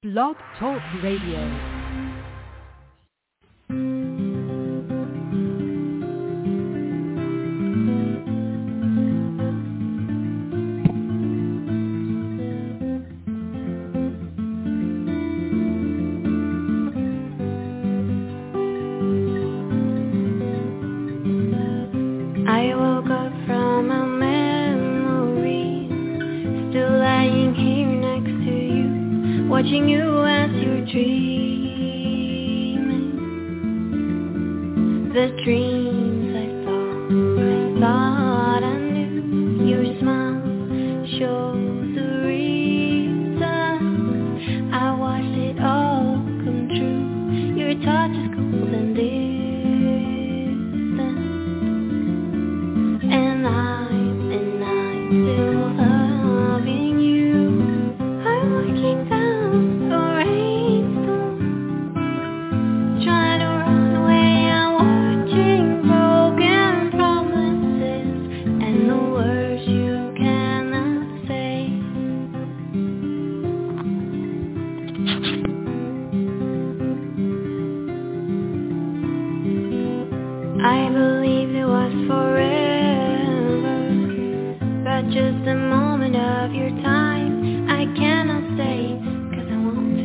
Blog Talk Radio. Watching you as you're dreaming, the dreams I thought I knew. Your smile shows the reason I watched it all come true. Your touch is cold and distant, and I'm still loving you. I'm looking down. I believed it was forever, but just a moment of your time. I cannot stay, 'cause I want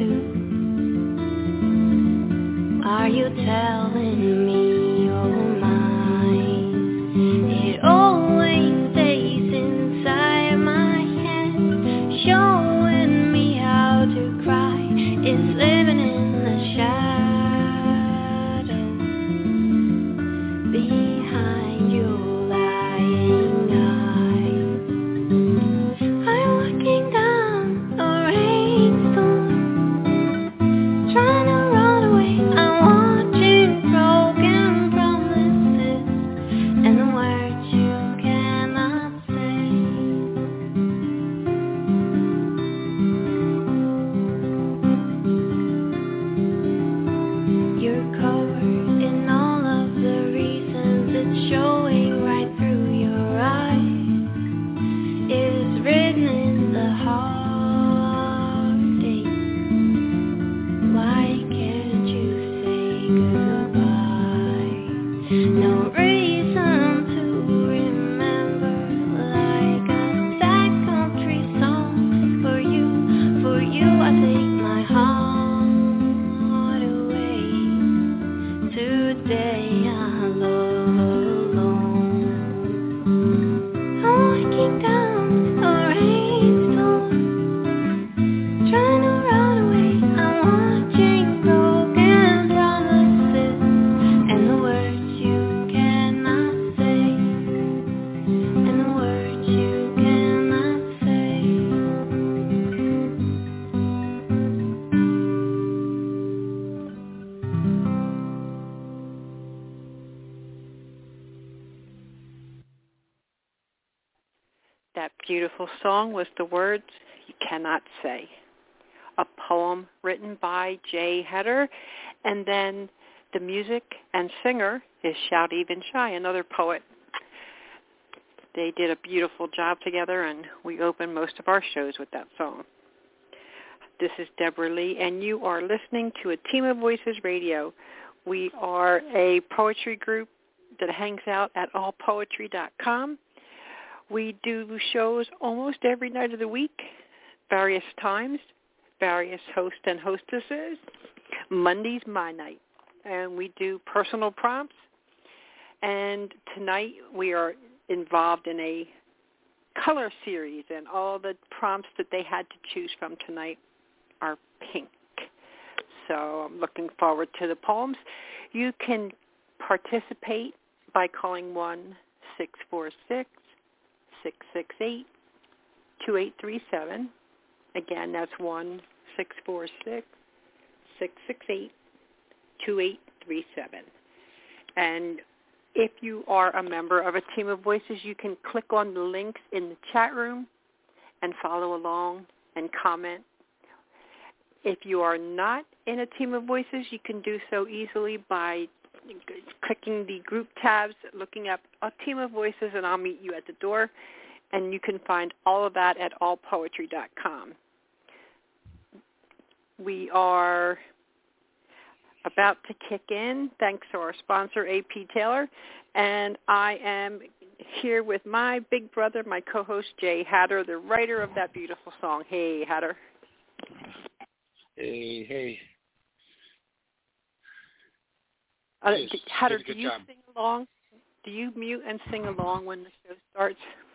to. Are you telling me you're mine? It always stays inside my head, showing me how to cry. It's living in the shadow. Behind your lying eyes, I'm looking down a rainstorm, trying to run away. I'm watching broken promises and the words you cannot say. You're covered in all of the it's showing right through your eyes. It's written in the heartache. Why can't you say goodbye? No reason to remember, like a sad country song. For you I take my heart away. Today I love. Down a rainstorm, trying to run away. I'm watching broken promises and the words you cannot say, and the words you cannot say. That beautiful song was The Words You Cannot Say, a poem written by Jay Heder, and then the music and singer is Shout Even Shy, another poet. They did a beautiful job together, and we open most of our shows with that song. This is Deborah Lee, and you are listening to A Team of Voices Radio. We are a poetry group that hangs out at allpoetry.com. We do shows almost every night of the week, various times, various hosts and hostesses. Monday's my night, and we do personal prompts. And tonight we are involved in a color series, and all the prompts that they had to choose from tonight are pink. So I'm looking forward to the poems. You can participate by calling 1-646-668-2837. Again, that's 1-646-668-2837. And if you are a member of a Team of Voices, you can click on the links in the chat room and follow along and comment. If you are not in a Team of Voices, you can do so easily by clicking the group tabs, looking up A Team of Voices, and I'll meet you at the door. And you can find all of that at allpoetry.com. We are about to kick in, thanks to our sponsor, AP Taylor. And I am here with my big brother, my co-host, Jay Hatter, the writer of that beautiful song. Hey, Hatter. Hey. Hatter, do you sing along? Do you mute and sing along when the show starts?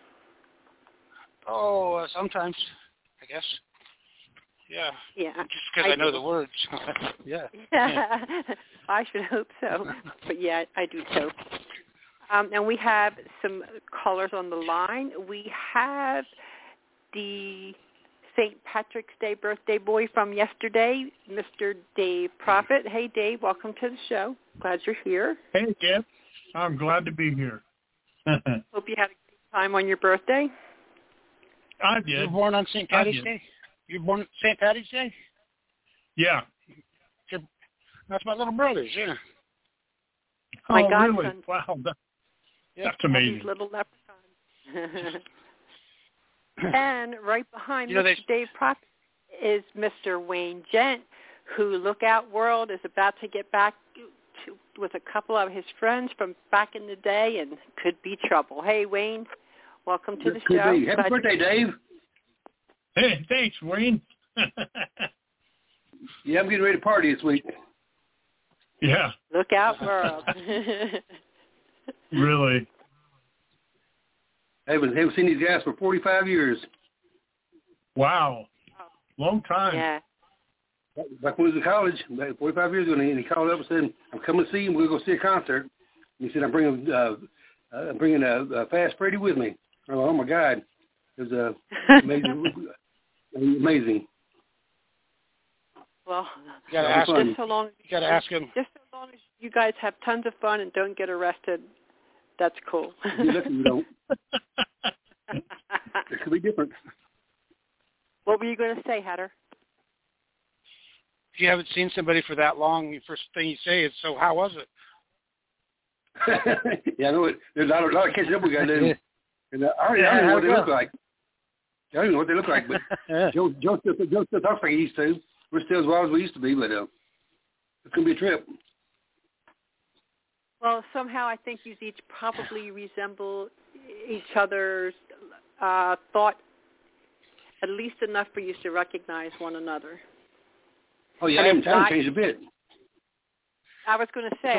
Oh, sometimes, I guess. Yeah. Just because I know the words. Yeah. I should hope so. But yeah, I do too. And we have some callers on the line. We have the St. Patrick's Day birthday boy from yesterday, Mr. Dave Prophet. Hey, Dave, welcome to the show. Glad you're here. Hey, Jeff. I'm glad to be here. Hope you had a great time on your birthday. I did. You were born on St. Patty's Day? You were born on St. Patty's Day? Yeah. That's my little brother's, yeah. My oh, godson. Really? Wow. That's amazing. Little leprechauns. And right behind Mr. Dave Prophet is Mr. Wayne Gent, who, look out world, is about to get back with a couple of his friends from back in the day and could be trouble. Hey, Wayne, welcome to the show. Happy birthday, Dave. Hey, thanks, Wayne. Yeah, I'm getting ready to party this week. Yeah. Look out world. Really? I haven't seen these guys for 45 years. Wow. Long time. Yeah. Back when we was in college, 45 years ago, and he called up and said, "I'm coming to see you. We're going to go see a concert." And he said, "I'm bringing a Fast Freddy with me." I'm like, oh my God, it was amazing. Well, you gotta ask him. Just so long as you guys have tons of fun and don't get arrested, that's cool. You're lucky you don't. It could be different. What were you going to say, Hatter? If you haven't seen somebody for that long, the first thing you say is, "So how was it?" Yeah, I know it. There's a lot of catching up we got to do. And I don't know what they look like. I don't even know what they look like, but Joe still talks like he used to. We're still as wild as we used to be, but it's going to be a trip. Well, somehow I think you each probably resemble each other's thought, at least enough for you to recognize one another. Oh, yeah, I haven't changed a bit. I was going to say,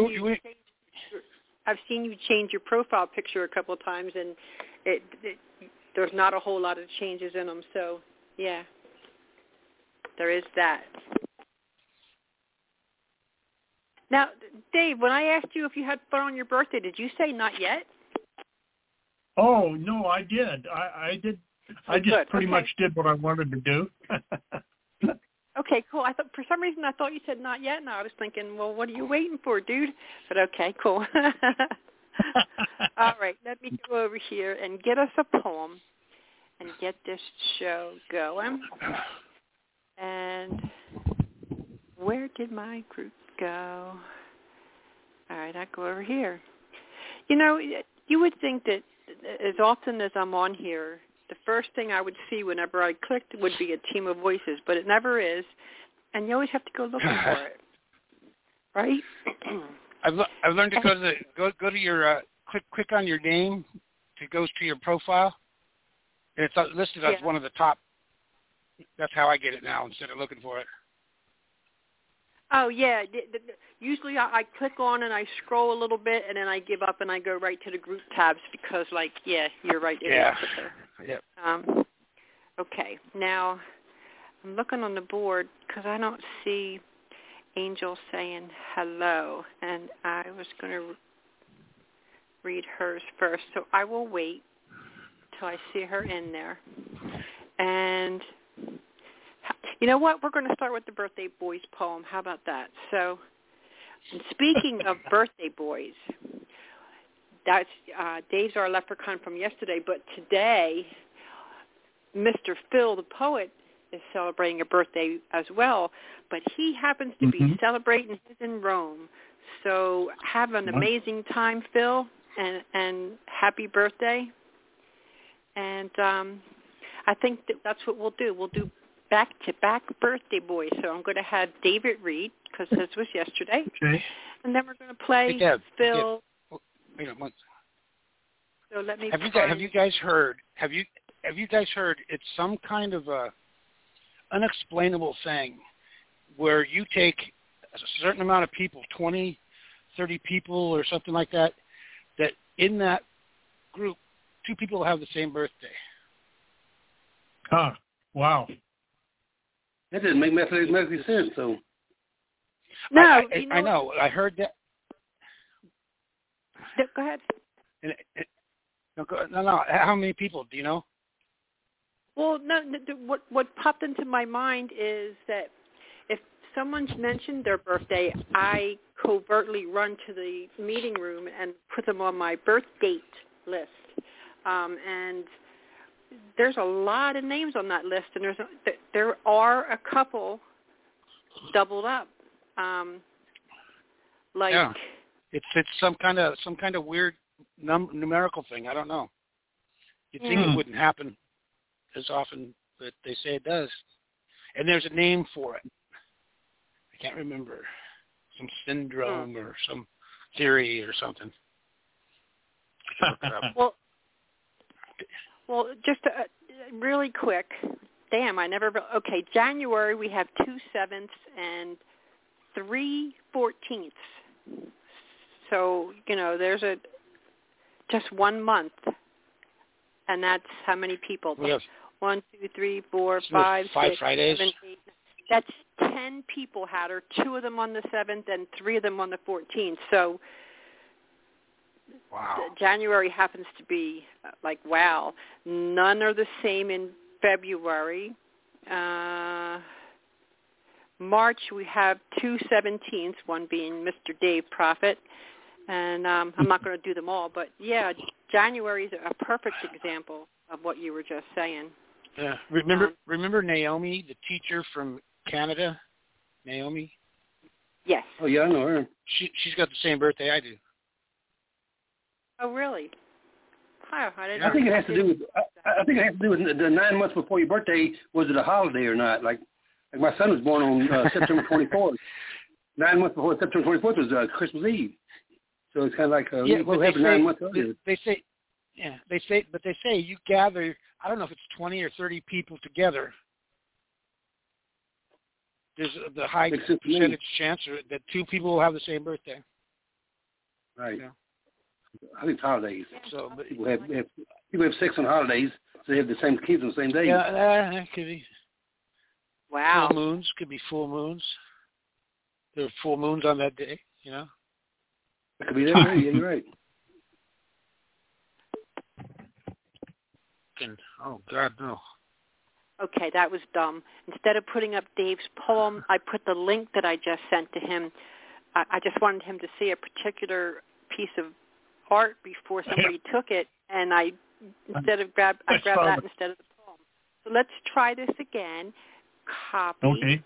I've seen you change your profile picture a couple of times, and there's not a whole lot of changes in them. So, yeah, there is that. Now, Dave, when I asked you if you had fun on your birthday, did you say not yet? Oh, no, I did. I did. I just pretty much did what I wanted to do. Okay, cool. I thought for some reason I thought you said not yet, and I was thinking, well, what are you waiting for, dude? But okay, cool. All right, let me go over here and get us a poem and get this show going. And where did my group go? All right, I go over here. You know, you would think that as often as I'm on here, the first thing I would see whenever I clicked would be a team of voices, but it never is, and you always have to go looking for it, right? I've learned to go to your click on your name, it goes to your profile, and it's listed as one of the top. That's how I get it now instead of looking for it. Oh, yeah. Usually I click on and I scroll a little bit, and then I give up and I go right to the group tabs because, you're right. Yep. Okay. Now, I'm looking on the board because I don't see Angel saying hello, and I was going to read hers first, so I will wait till I see her in there. And you know what? We're going to start with the Birthday Boys poem. How about that? So, speaking of birthday boys, that's Dave's our leprechaun from yesterday, but today, Mr. Phil, the poet, is celebrating a birthday as well, but he happens to be celebrating his in Rome. So have an amazing time, Phil, and happy birthday. And I think that's what we'll do. We'll do back-to-back birthday boys. So I'm going to have David Reed, because his was yesterday. Okay. And then we're going to play Phil. Wait a minute. So let me. Have you guys heard? Have you guys heard? It's some kind of a unexplainable thing where you take a certain amount of people, 20, 30 people or something like that, that in that group, 2 people have the same birthday. Huh. Wow. That doesn't make mathematically sense. So. No, I know. I heard that. Go ahead. No. How many people do you know? Well, no. What popped into my mind is that if someone's mentioned their birthday, I covertly run to the meeting room and put them on my birth date list. And there's a lot of names on that list, and there are a couple doubled up. Yeah. It's some kind of weird numerical thing. I don't know. You'd think it wouldn't happen as often, but they say it does. And there's a name for it. I can't remember. Some syndrome or some theory or something. Well, just really quick. Damn, I never. Okay, January we have 2 7ths and 3 14ths. So there's just 1 month, and that's how many people? Yes. 1, 2, 3, 4, 5, 6, Fridays. 7, 8. That's 10 people had her. 2 of them on the 7th and 3 of them on the 14th. So. Wow. January happens to be like, wow. None are the same in February. March, we have 2 17ths, one being Mr. Dave Prophet. And I'm not going to do them all. But, yeah, January is a perfect example of what you were just saying. Yeah. Remember Naomi, the teacher from Canada? Naomi? Yes. Oh, yeah, I know her. She's got the same birthday I do. Oh, really? Oh, I think it has to do with. I think it has to do with the 9 months before your birthday. Was it a holiday or not? Like my son was born on September 24th. 9 months before September 24th was Christmas Eve. So it's kind of like what happened 9 months earlier. They say you gather. I don't know if it's 20 or 30 people together. There's the high percentage chance that 2 people will have the same birthday. Right. Yeah. I think it's holidays. So, but people have sex on holidays, so they have the same kids on the same day. Yeah, that could be. Wow. Full moons could be full moons. There are full moons on that day, It could be that way. Yeah, you're right. Oh God, no. Okay, that was dumb. Instead of putting up Dave's poem, I put the link that I just sent to him. I just wanted him to see a particular piece of art before somebody took it, and I grabbed that instead of the poem. So let's try this again. Copy. Okay.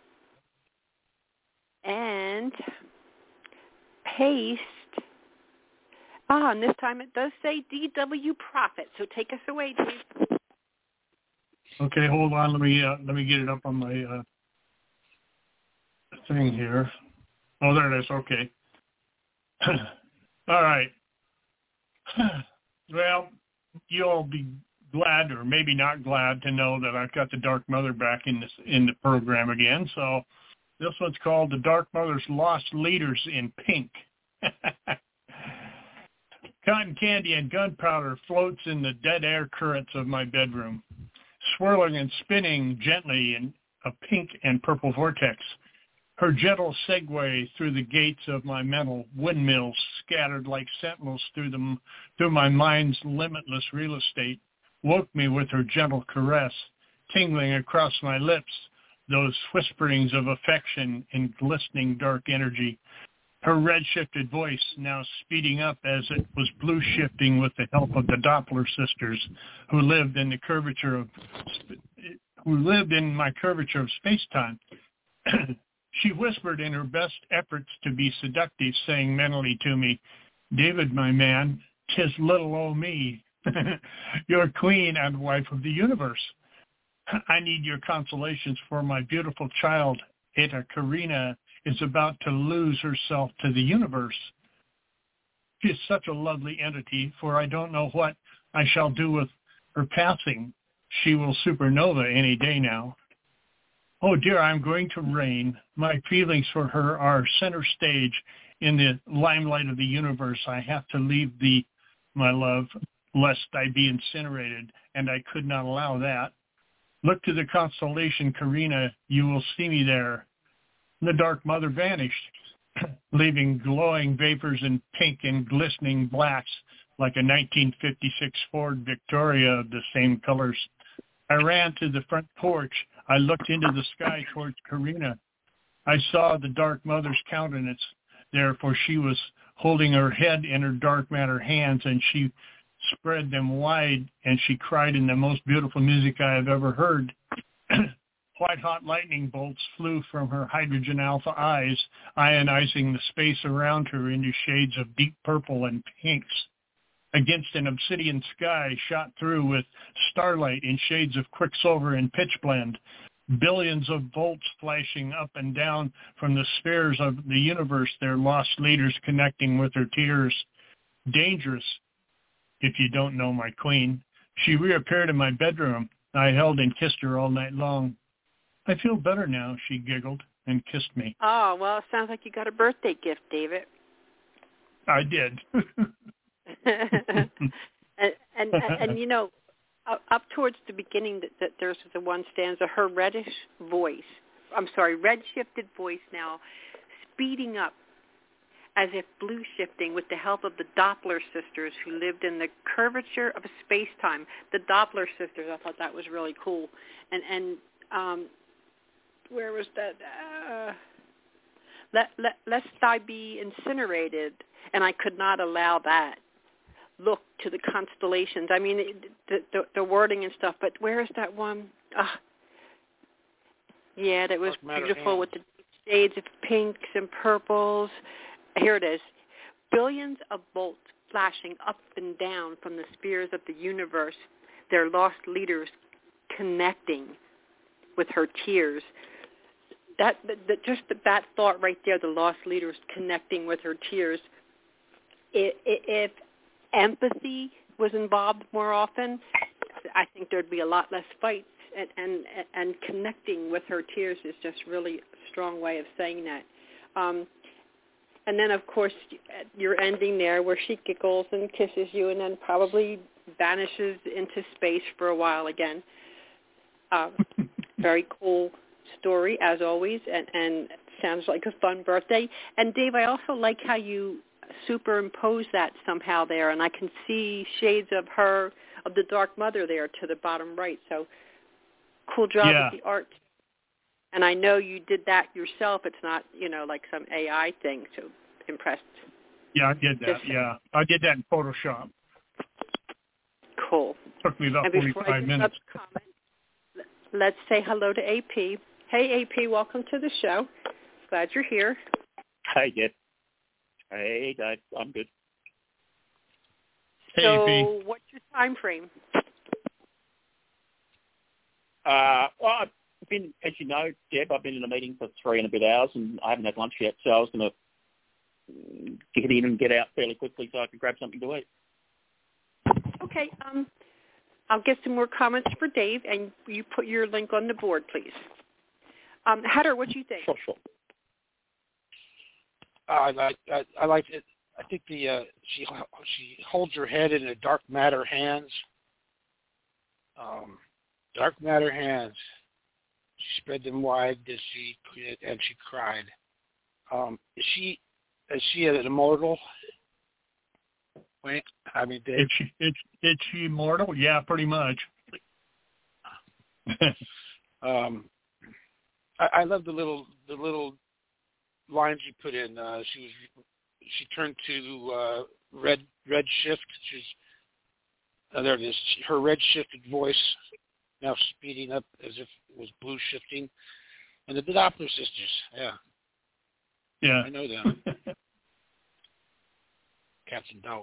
And paste. And this time it does say D.W. Prophet. So take us away, Dave. Okay, hold on. Let me get it up on my thing here. Oh, there it is. Okay. All right. Well, you'll be glad, or maybe not glad, to know that I've got the Dark Mother back in the program again. So this one's called "The Dark Mother's Lost Leaders in Pink." Cotton candy and gunpowder floats in the dead air currents of my bedroom, swirling and spinning gently in a pink and purple vortex. Her gentle segue through the gates of my mental windmills, scattered like sentinels through my mind's limitless real estate, woke me with her gentle caress, tingling across my lips, those whisperings of affection in glistening dark energy. Her red-shifted voice now speeding up as it was blue-shifting with the help of the Doppler sisters, who lived in my curvature of space-time. She whispered in her best efforts to be seductive, saying mentally to me, "David, my man, 'tis little old me, your queen and wife of the universe." I need your consolations for my beautiful child, Eta Karina, is about to lose herself to the universe. She is such a lovely entity, for I don't know what I shall do with her passing. She will supernova any day now. Oh dear, I'm going to reign. My feelings for her are center stage in the limelight of the universe. I have to leave thee, my love, lest I be incinerated, and I could not allow that. Look to the constellation, Karina. You will see me there. The Dark Mother vanished, leaving glowing vapors in pink and glistening blacks like a 1956 Ford Victoria of the same colors. I ran to the front porch. I looked into the sky towards Karina. I saw the Dark Mother's countenance there, for she was holding her head in her dark matter hands, and she spread them wide, and she cried in the most beautiful music I have ever heard. White-hot lightning bolts flew from her hydrogen alpha eyes, ionizing the space around her into shades of deep purple and pinks. Against an obsidian sky shot through with starlight in shades of quicksilver and pitchblende, billions of volts flashing up and down from the spheres of the universe, their lost leaders connecting with her tears. Dangerous, if you don't know my queen. She reappeared in my bedroom. I held and kissed her all night long. I feel better now, she giggled and kissed me. Oh, well, it sounds like you got a birthday gift, David. I did. and you know, up towards the beginning, that there's the one stanza, her red-shifted voice now speeding up as if blue shifting with the help of the Doppler sisters who lived in the curvature of space-time. The Doppler sisters, I thought that was really cool. And where was that? Lest I be incinerated, and I could not allow that. Look to the constellations. I mean, the wording and stuff, but where is that one? Yeah, that was beautiful with the shades of pinks and purples. Here it is. Billions of bolts flashing up and down from the spheres of the universe, their lost leaders connecting with her tears. That thought right there, the lost leaders connecting with her tears. If empathy was involved more often, I think there'd be a lot less fights. And connecting with her tears is just really a strong way of saying that. And then, of course, you're ending there where she giggles and kisses you and then probably vanishes into space for a while again. Very cool story, as always, and sounds like a fun birthday. And, Dave, I also like how you superimpose that somehow there, and I can see shades of her, of the Dark Mother there to the bottom right. So cool job with the art. And I know you did that yourself. It's not, like some AI thing. So impressed. Yeah, I did that. Yeah, I did that in Photoshop. Cool. Took me about 45 minutes. Let's say hello to AP. Hey, AP, welcome to the show. Glad you're here. Hi, Deb. Hey, Dave. I'm good. Hey, so, AP. What's your time frame? Well, I've been, as you know, Deb, I've been in a meeting for 3 and a bit hours, and I haven't had lunch yet, so I was going to get in and get out fairly quickly so I could grab something to eat. Okay. I'll get some more comments for Dave, and you put your link on the board, please. Heather, what do you think? Sure. I like it. I think she holds her head in the dark matter hands. Dark matter hands. She spread them wide and she cried. Is she an immortal? Wait, I mean, Dave. Is she immortal? Yeah, pretty much. I love the little lines you put in. She turned to red shift. There it is. Her red shifted voice now speeding up as if it was blue shifting. And the Doppler sisters. Yeah, I know them. Cats and dogs.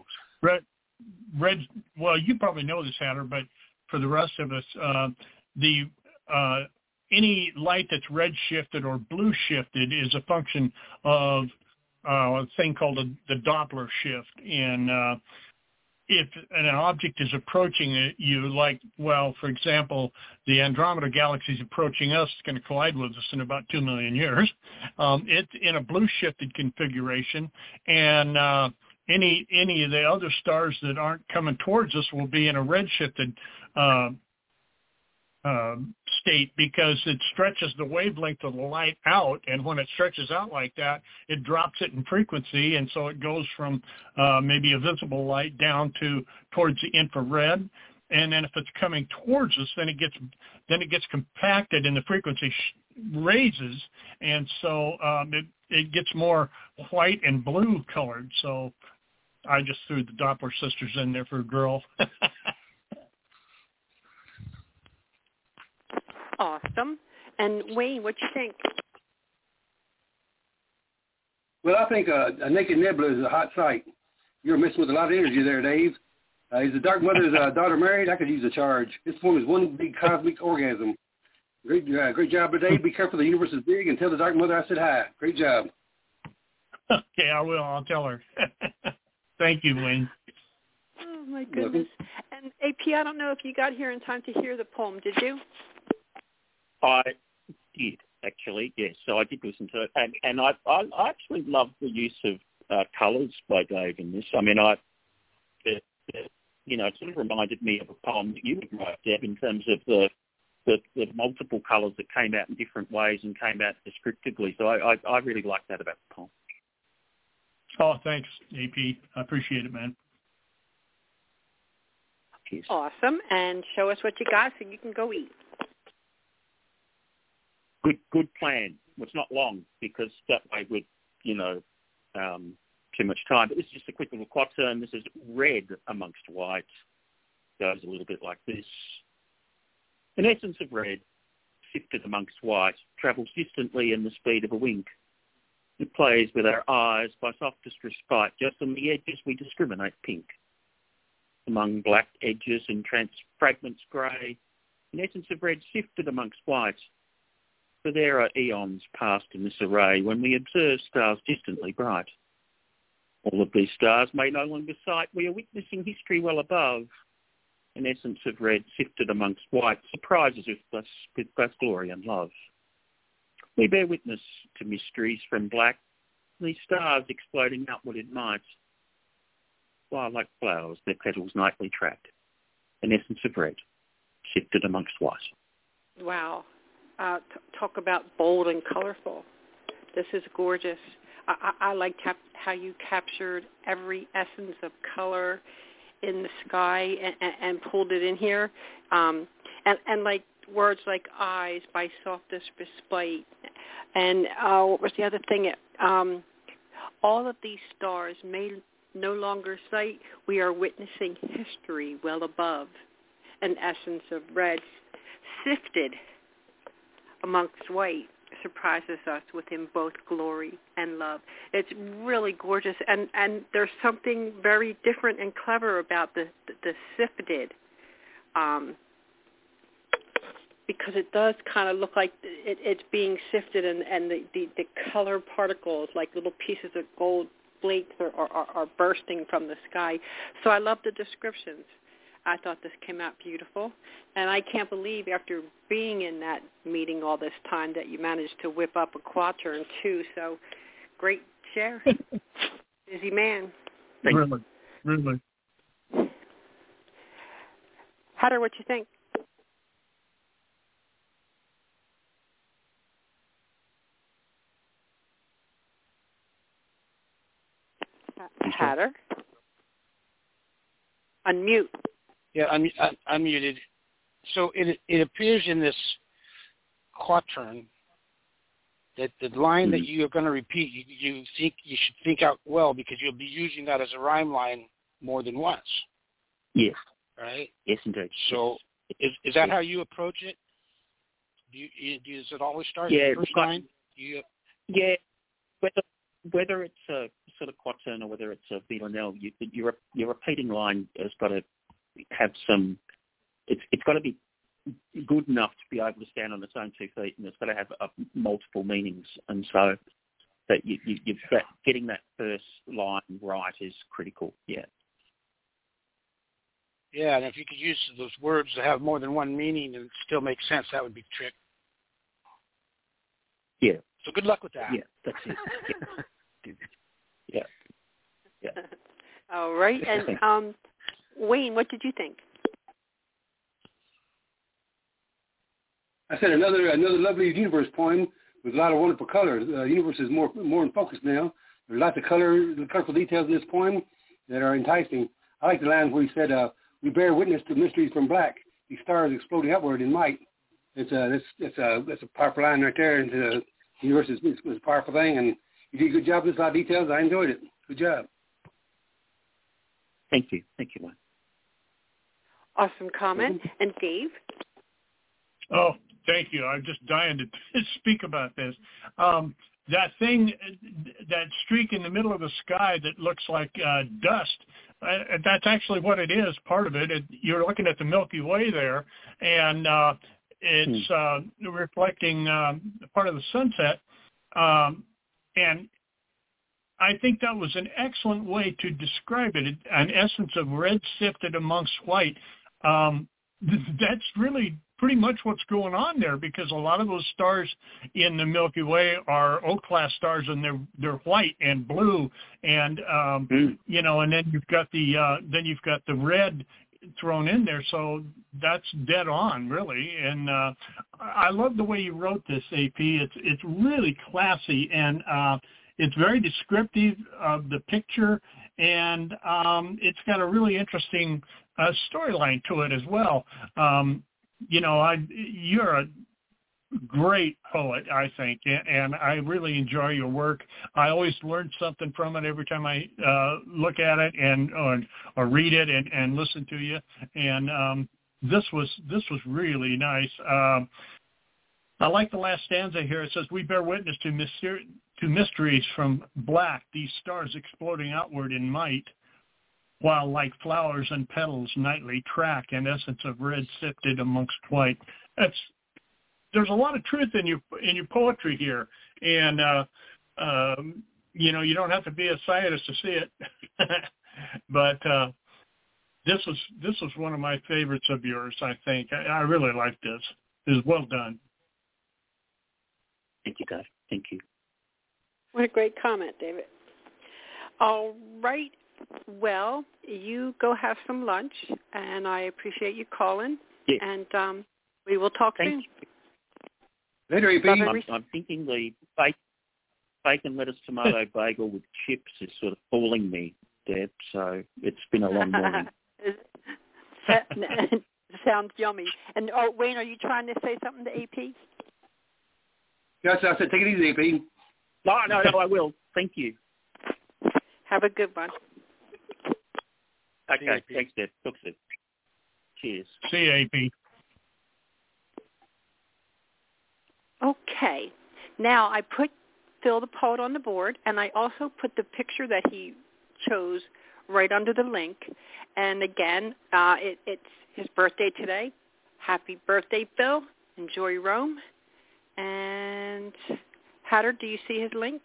Red. Well, you probably know this, Hatter, but for the rest of us, the any light that's red shifted or blue shifted is a function of a thing called the Doppler shift. And if an object is approaching you, like, well, for example, the Andromeda Galaxy is approaching us, it's going to collide with us in about 2 million years. It's in a blue shifted configuration, and any of the other stars that aren't coming towards us will be in a red shifted state, because it stretches the wavelength of the light out, and when it stretches out like that, it drops it in frequency, and so it goes from maybe a visible light down towards the infrared, and then if it's coming towards us, then it gets compacted and the frequency raises, and so it gets more white and blue colored. So I just threw the Doppler sisters in there for a girl. Awesome. And Wayne, what you think? Well, I think a naked nebula is a hot sight. You're messing with a lot of energy there, Dave. Is the Dark Mother's daughter married? I could use a charge. This form is one big cosmic orgasm. Great job today. Be careful, the universe is big, and tell the Dark Mother I said hi. Great job. Okay, I will. I'll tell her. Thank you, Wayne. Oh, my goodness. And AP, I don't know if you got here in time to hear the poem. Did you? I did, actually, yes. So I did listen to it. And I actually love the use of colours by Dave in this. I mean, it sort of reminded me of a poem that you would write, Deb, in terms of the multiple colours that came out in different ways and came out descriptively. So I really like that about the poem. Oh, thanks, AP. I appreciate it, man. Cheers. Awesome. And show us what you got so you can go eat. Good plan. Well, it's not long, because that way would, too much time. But this is just a quick little quatrain. This is red amongst white. Goes a little bit like this. An essence of red, sifted amongst white, travels distantly in the speed of a wink. It plays with our eyes by softest respite. Just on the edges we discriminate pink. Among black edges and fragments grey, an essence of red sifted amongst white. For there are eons passed in this array when we observe stars distantly bright. All of these stars may no longer sight. We are witnessing history well above. An essence of red sifted amongst white surprises us with both glory and love. We bear witness to mysteries from black, these stars exploding outward in might, while like flowers their petals nightly track. An essence of red sifted amongst white. Wow. Talk about bold and colorful. This is gorgeous. I liked how you captured every essence of color in the sky and pulled it in here. And like words like eyes by softest respite. And what was the other thing? All of these stars may no longer sight. We are witnessing history well above. An essence of red sifted amongst white surprises us within both glory and love. It's really gorgeous, and there's something very different and clever about the sifted, because it does kind of look like it's being sifted, and the color particles, like little pieces of gold flakes, are bursting from the sky. So I love the descriptions. I thought this came out beautiful, and I can't believe after being in that meeting all this time that you managed to whip up a quatrain too. So great share. Busy man. Really. Hatter, what you think? Hatter? Unmute. Yeah, unmuted. So it appears in this quatrain that the line that you are going to repeat, you think you should think out well, because you'll be using that as a rhyme line more than once. Yes. Right? Yes, indeed. So is that how you approach it? Does it always start with the first line? Yeah. Whether it's a sort of quatrain or whether it's a villanelle, your repeating line has got to have some. It's got to be good enough to be able to stand on its own 2 feet, and it's got to have multiple meanings. And so that you've got, getting that first line right is critical. Yeah. Yeah, and if you could use those words to have more than one meaning and still make sense, that would be the trick. Yeah. So good luck with that. Yeah, that's it. Yeah. Yeah. All right. And Wayne, what did you think? I said another lovely universe poem with a lot of wonderful colors. The universe is more in focus now. There's lots of colorful details in this poem that are enticing. I like the lines where he said, "We bear witness to mysteries from black. These stars exploding upward in might." That's a powerful line right there. And the universe is a powerful thing, and you did a good job with a lot of details. I enjoyed it. Good job. Thank you, Wayne. Awesome comment. And Dave? Oh, thank you. I'm just dying to speak about this. That thing, that streak in the middle of the sky that looks like dust, that's actually what it is, part of it. You're looking at the Milky Way there, and it's reflecting part of the sunset. And I think that was an excellent way to describe it, an essence of red sifted amongst white. That's really pretty much what's going on there, because a lot of those stars in the Milky Way are O-class stars, and they're white and blue, and you know, and then you've got the red thrown in there, so that's dead on, really. And I love the way you wrote this, AP. It's really classy, and it's very descriptive of the picture, and it's got a really interesting storyline to it as well. You know, you're a great poet, I think, and I really enjoy your work. I always learn something from it every time I look at it and or read it and listen to you. And this was really nice. I like the last stanza here. It says, "We bear witness to mysteries from black, these stars exploding outward in might, while like flowers and petals nightly track an essence of red sifted amongst white." There's a lot of truth in your poetry here, and you know, you don't have to be a scientist to see it. But this was one of my favorites of yours. I think I really liked this. It was well done. Thank you, Dave. Thank you. What a great comment, David. All right. Well, you go have some lunch, and I appreciate you calling. Yeah. And we will talk soon. Later, AP. I'm thinking the bacon, lettuce, tomato bagel with chips is sort of fooling me, Deb, so it's been a long morning. Sounds yummy. And Wayne, are you trying to say something to AP? Yes, I said take it easy, AP. No, I will. Thank you. Have a good one. Okay, thanks, Deb. Talk soon. Cheers. See you, AP. Okay. Now, I put Phil the Poet on the board, and I also put the picture that he chose right under the link. And again, it's his birthday today. Happy birthday, Phil. Enjoy Rome. And Hatter, do you see his link?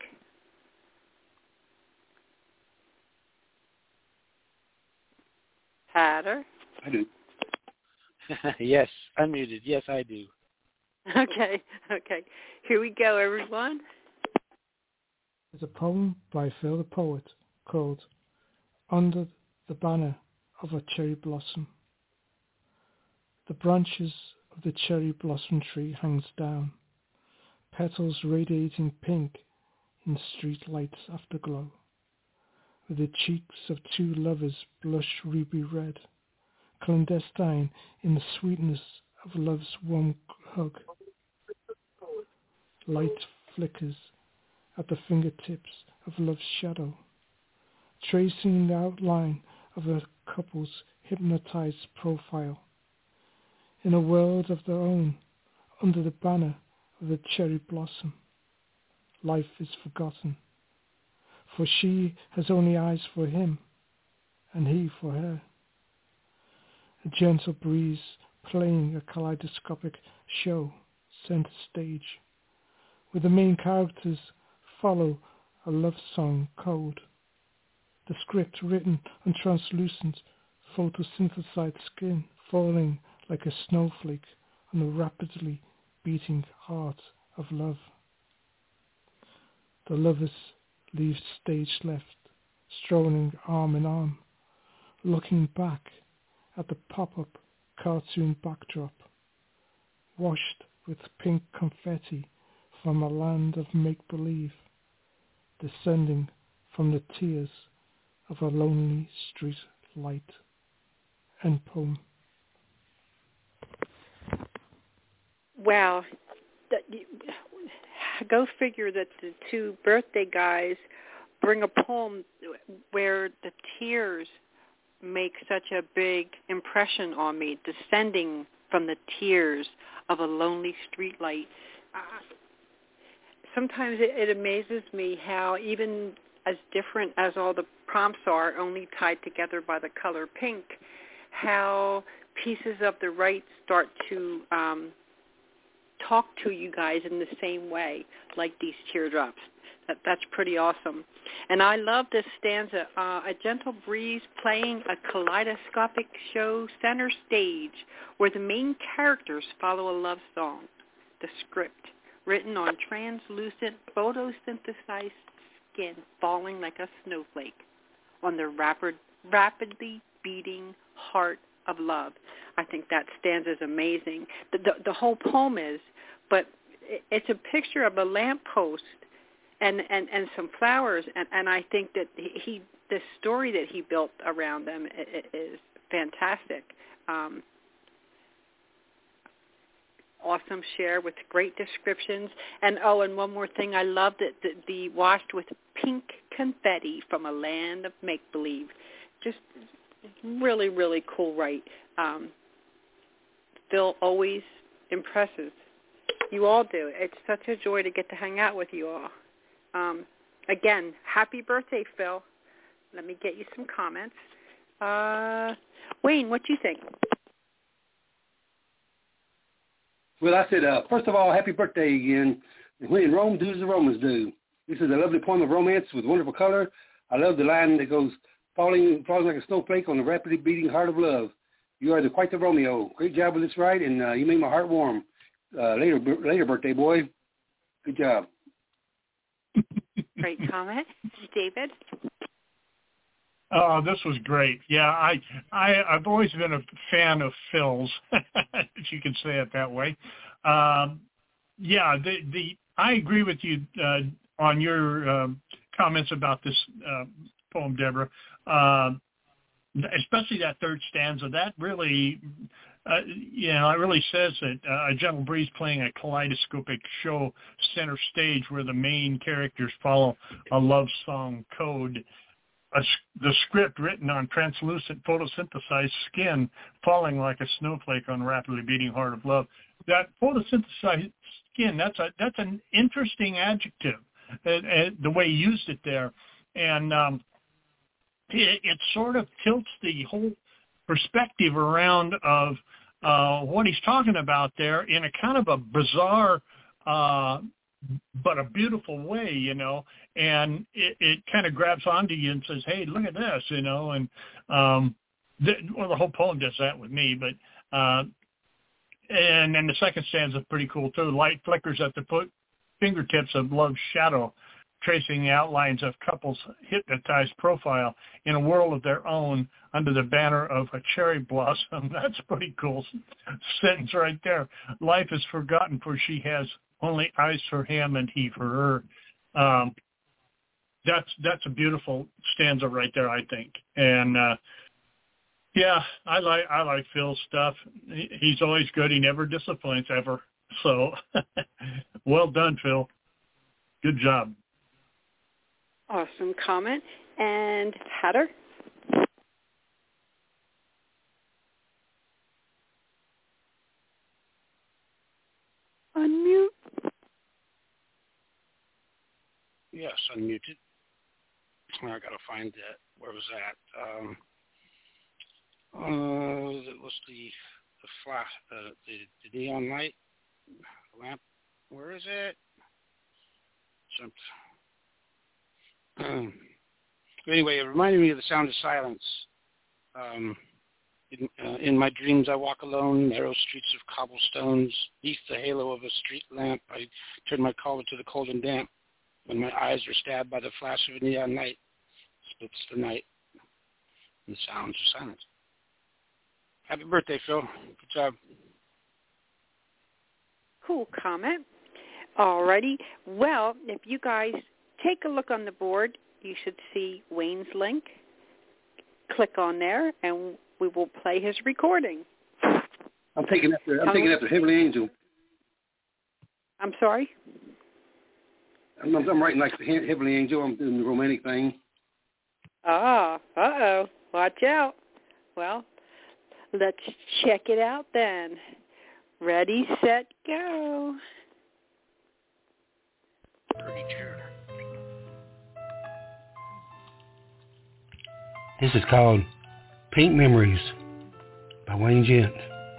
Hatter? I do. Yes, unmuted. Yes, I do. Okay. Here we go, everyone. There's a poem by Phil the Poet called Under the Banner of a Cherry Blossom. The branches of the cherry blossom tree hangs down, petals radiating pink in street lights afterglow, with the cheeks of two lovers blush ruby red, clandestine in the sweetness of love's warm hug. Light flickers at the fingertips of love's shadow, tracing the outline of a couple's hypnotized profile. In a world of their own, under the banner of the cherry blossom, life is forgotten, for she has only eyes for him, and he for her. A gentle breeze playing a kaleidoscopic show center stage, where the main characters follow a love song code. The script written on translucent photosynthesized skin falling like a snowflake on the rapidly beating heart of love. The lovers leave stage left, strolling arm in arm, looking back at the pop-up cartoon backdrop, washed with pink confetti from a land of make-believe, descending from the tears of a lonely street light. End poem. Wow. Go figure that the two birthday guys bring a poem where the tears make such a big impression on me, descending from the tears of a lonely streetlight. Sometimes it amazes me how even as different as all the prompts are, only tied together by the color pink, how pieces of the right start to talk to you guys in the same way, like these teardrops. That's pretty awesome. And I love this stanza, a gentle breeze playing a kaleidoscopic show center stage where the main characters follow a love song. The script, written on translucent photosynthesized skin falling like a snowflake on the rapidly beating heart of love. I think that stanza is amazing. The whole poem is, but it's a picture of a lamppost and some flowers, and I think that the story that he built around them is fantastic. Awesome share with great descriptions. And one more thing, I love that the washed with pink confetti from a land of make-believe. Just really, really cool write. Phil always impresses. You all do. It's such a joy to get to hang out with you all. Again, happy birthday, Phil. Let me get you some comments. Wayne, what do you think? Well, I said, first of all, happy birthday again. When in Rome, do as the Romans do. This is a lovely poem of romance with wonderful color. I love the line that goes, falling like a snowflake on the rapidly beating heart of love. You are quite the Romeo. Great job with this right, and you made my heart warm. Later, birthday boy. Good job. Great comment. David? Oh, this was great. Yeah, I've always been a fan of Phil's, if you can say it that way. Yeah, I agree with you on your comments about this poem, Deborah. Especially that third stanza. That really, it really says that a gentle breeze playing a kaleidoscopic show center stage where the main characters follow a love song code. The script written on translucent photosynthesized skin falling like a snowflake on a rapidly beating heart of love. That photosynthesized skin, that's an interesting adjective, the way he used it there. And it sort of tilts the whole perspective around of what he's talking about there in a kind of a bizarre but a beautiful way, and it kind of grabs onto you and says, hey, look at this, and the whole poem does that with me, but and then the second stanza is pretty cool too. Light flickers at the fingertips of love's shadow, tracing the outlines of couples' hypnotized profile in a world of their own under the banner of a cherry blossom. That's a pretty cool sentence right there. Life is forgotten, for she has only eyes for him and he for her. That's a beautiful stanza right there, I think. And yeah, I like Phil's stuff. He's always good. He never disappoints ever. So well done, Phil. Good job. Awesome comment. And Hatter? Unmute. Yes, unmuted. I got to find that. Where was that? It was flash, the neon light lamp. Where is it? Anyway, it reminded me of The Sound of Silence. In my dreams, I walk alone, narrow streets of cobblestones. Beneath the halo of a street lamp, I turn my collar to the cold and damp. When my eyes are stabbed by the flash of a neon light, splits the night, and the sounds of silence. Happy birthday, Phil. Good job. Cool comment. Alrighty. Well, if you guys take a look on the board, you should see Wayne's link. Click on there, and we will play his recording. I'm taking after Heavenly Angel. I'm sorry? I'm writing like the Heavenly Angel. I'm doing the romantic thing. Ah, uh-oh. Watch out. Well, let's check it out then. Ready, set, go. This is called Pink Memories by Wayne Gent.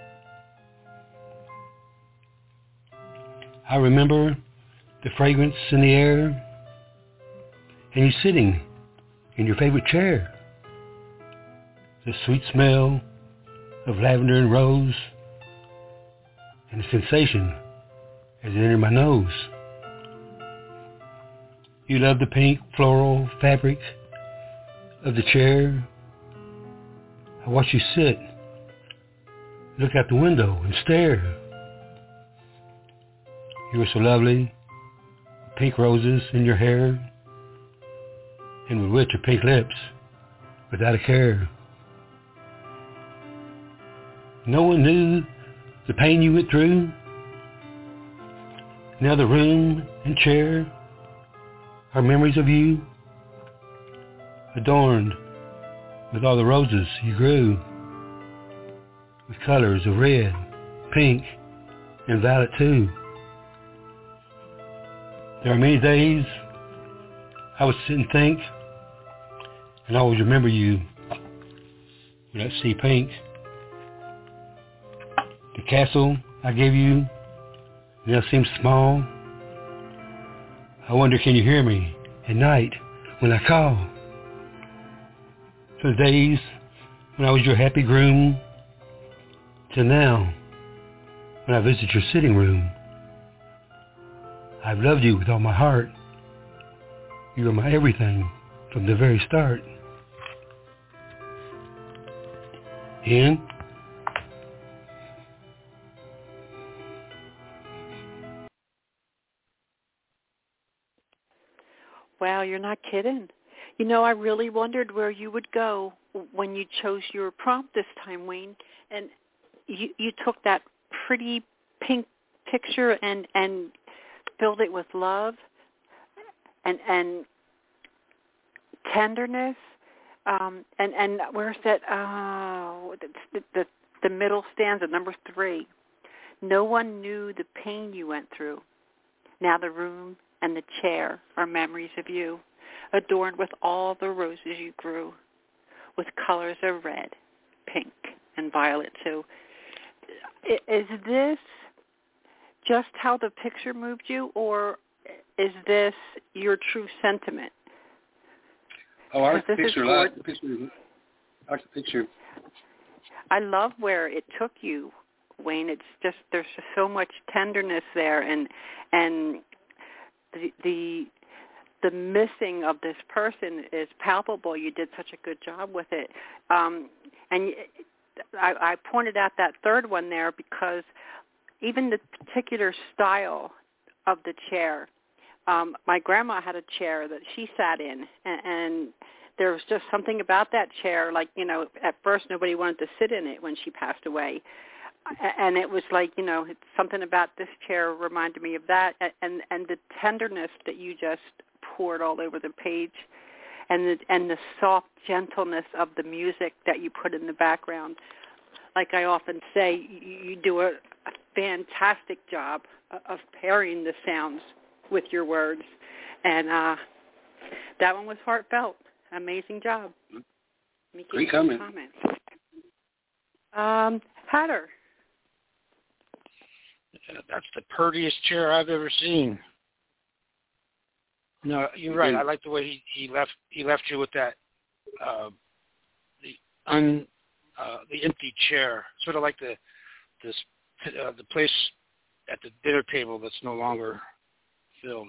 I remember the fragrance in the air and you sitting in your favorite chair. The sweet smell of lavender and rose and the sensation as it entered my nose. You love the pink floral fabric of the chair. I watch you sit, look out the window and stare. You were so lovely, pink roses in your hair, and would wet your pink lips without a care. No one knew the pain you went through. Now the room and chair are memories of you, adorned with all the roses you grew, with colors of red, pink, and violet too. There are many days I would sit and think, and always remember you with that sea pink. The castle I gave you now seems small. I wonder, can you hear me at night when I call? From the days when I was your happy groom to now when I visit your sitting room. I've loved you with all my heart. You were my everything from the very start. And Wow, you're not kidding. You know, I really wondered where you would go when you chose your prompt this time, Wayne. And you took that pretty pink picture and filled it with love and tenderness. And where's that? Oh, the middle stanza, number 3. No one knew the pain you went through. Now the room and the chair are memories of you, adorned with all the roses you grew, with colors of red, pink, and violet too. Is this just how the picture moved you, or is this your true sentiment? Oh, I like the picture. I like the picture. I love where it took you, Wayne. It's just, there's just so much tenderness there, and the missing of this person is palpable. You did such a good job with it. And I pointed out that third one there because even the particular style of the chair, my grandma had a chair that she sat in, and there was just something about that chair, like, you know, at first nobody wanted to sit in it when she passed away. And it was like, you know, something about this chair reminded me of that, and the tenderness that you just poured all over the page, and the soft gentleness of the music that you put in the background. Like I often say, you do a fantastic job of pairing the sounds with your words, and that one was heartfelt. Amazing job. Great comment. Hatter, That's the purtiest chair I've ever seen. No, you're right. I like the way he left you with that the empty chair, sort of like the place at the dinner table that's no longer filled.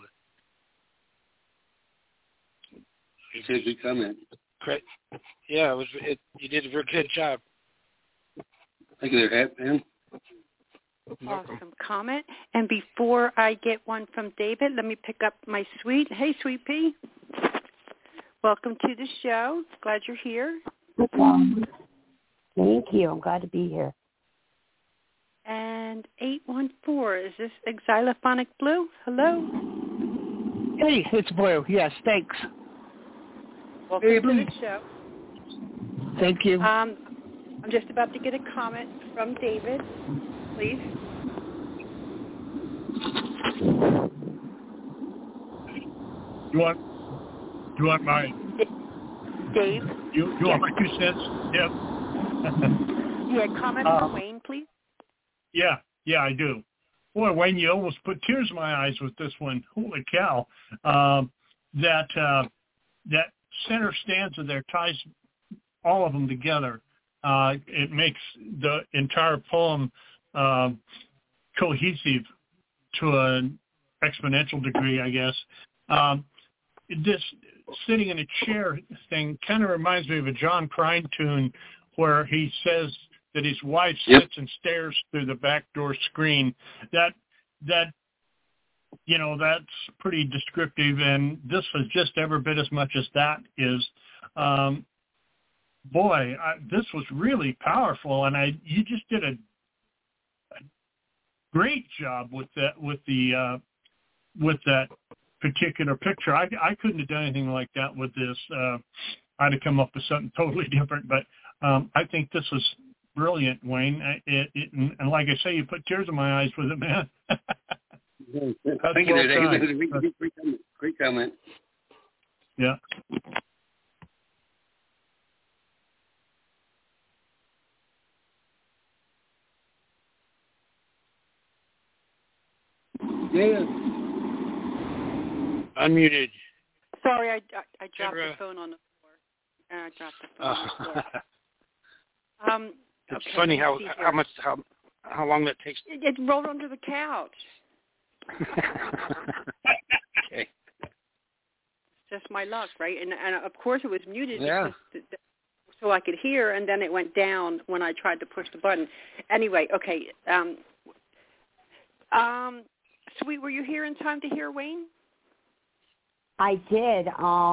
It's a good comment. Great. Yeah, you did a very good job. Thank you there, Ham. Awesome comment. And before I get one from David, let me pick up my Sweet. Hey, Sweet Pea. Welcome to the show. Glad you're here. Thank you. I'm glad to be here. And 814, is this Xylophonic Blue? Hello? Hey, it's Blue. Yes, thanks. Welcome to the show. Thank you. I'm just about to get a comment from David. Please. You want mine? Dave? You want my 2 cents? Yep. Yeah, comment from Wayne, please. Yeah, I do. Boy, Wayne, you almost put tears in my eyes with this one. Holy cow. That center stanza there ties all of them together. It makes the entire poem cohesive to an exponential degree, I guess. This sitting in a chair thing kind of reminds me of a John Prine tune where he says that his wife sits and stares through the back door screen. That that's pretty descriptive, and this was just every bit as much as that is. This was really powerful, and you just did a great job with that particular picture. I couldn't have done anything like that with this. I'd have come up with something totally different, but I think this was brilliant, Wayne. And like I say, you put tears in my eyes with it, man. Thank you. Great comment. Yeah. Yeah. Unmuted. Sorry, I dropped the phone on the floor. I dropped the phone on the floor. It's funny how long that takes. It rolled under the couch. Okay. Just my luck, right? And of course it was muted because so I could hear, and then it went down when I tried to push the button. Anyway, okay. Sweet, were you here in time to hear Wayne? I did.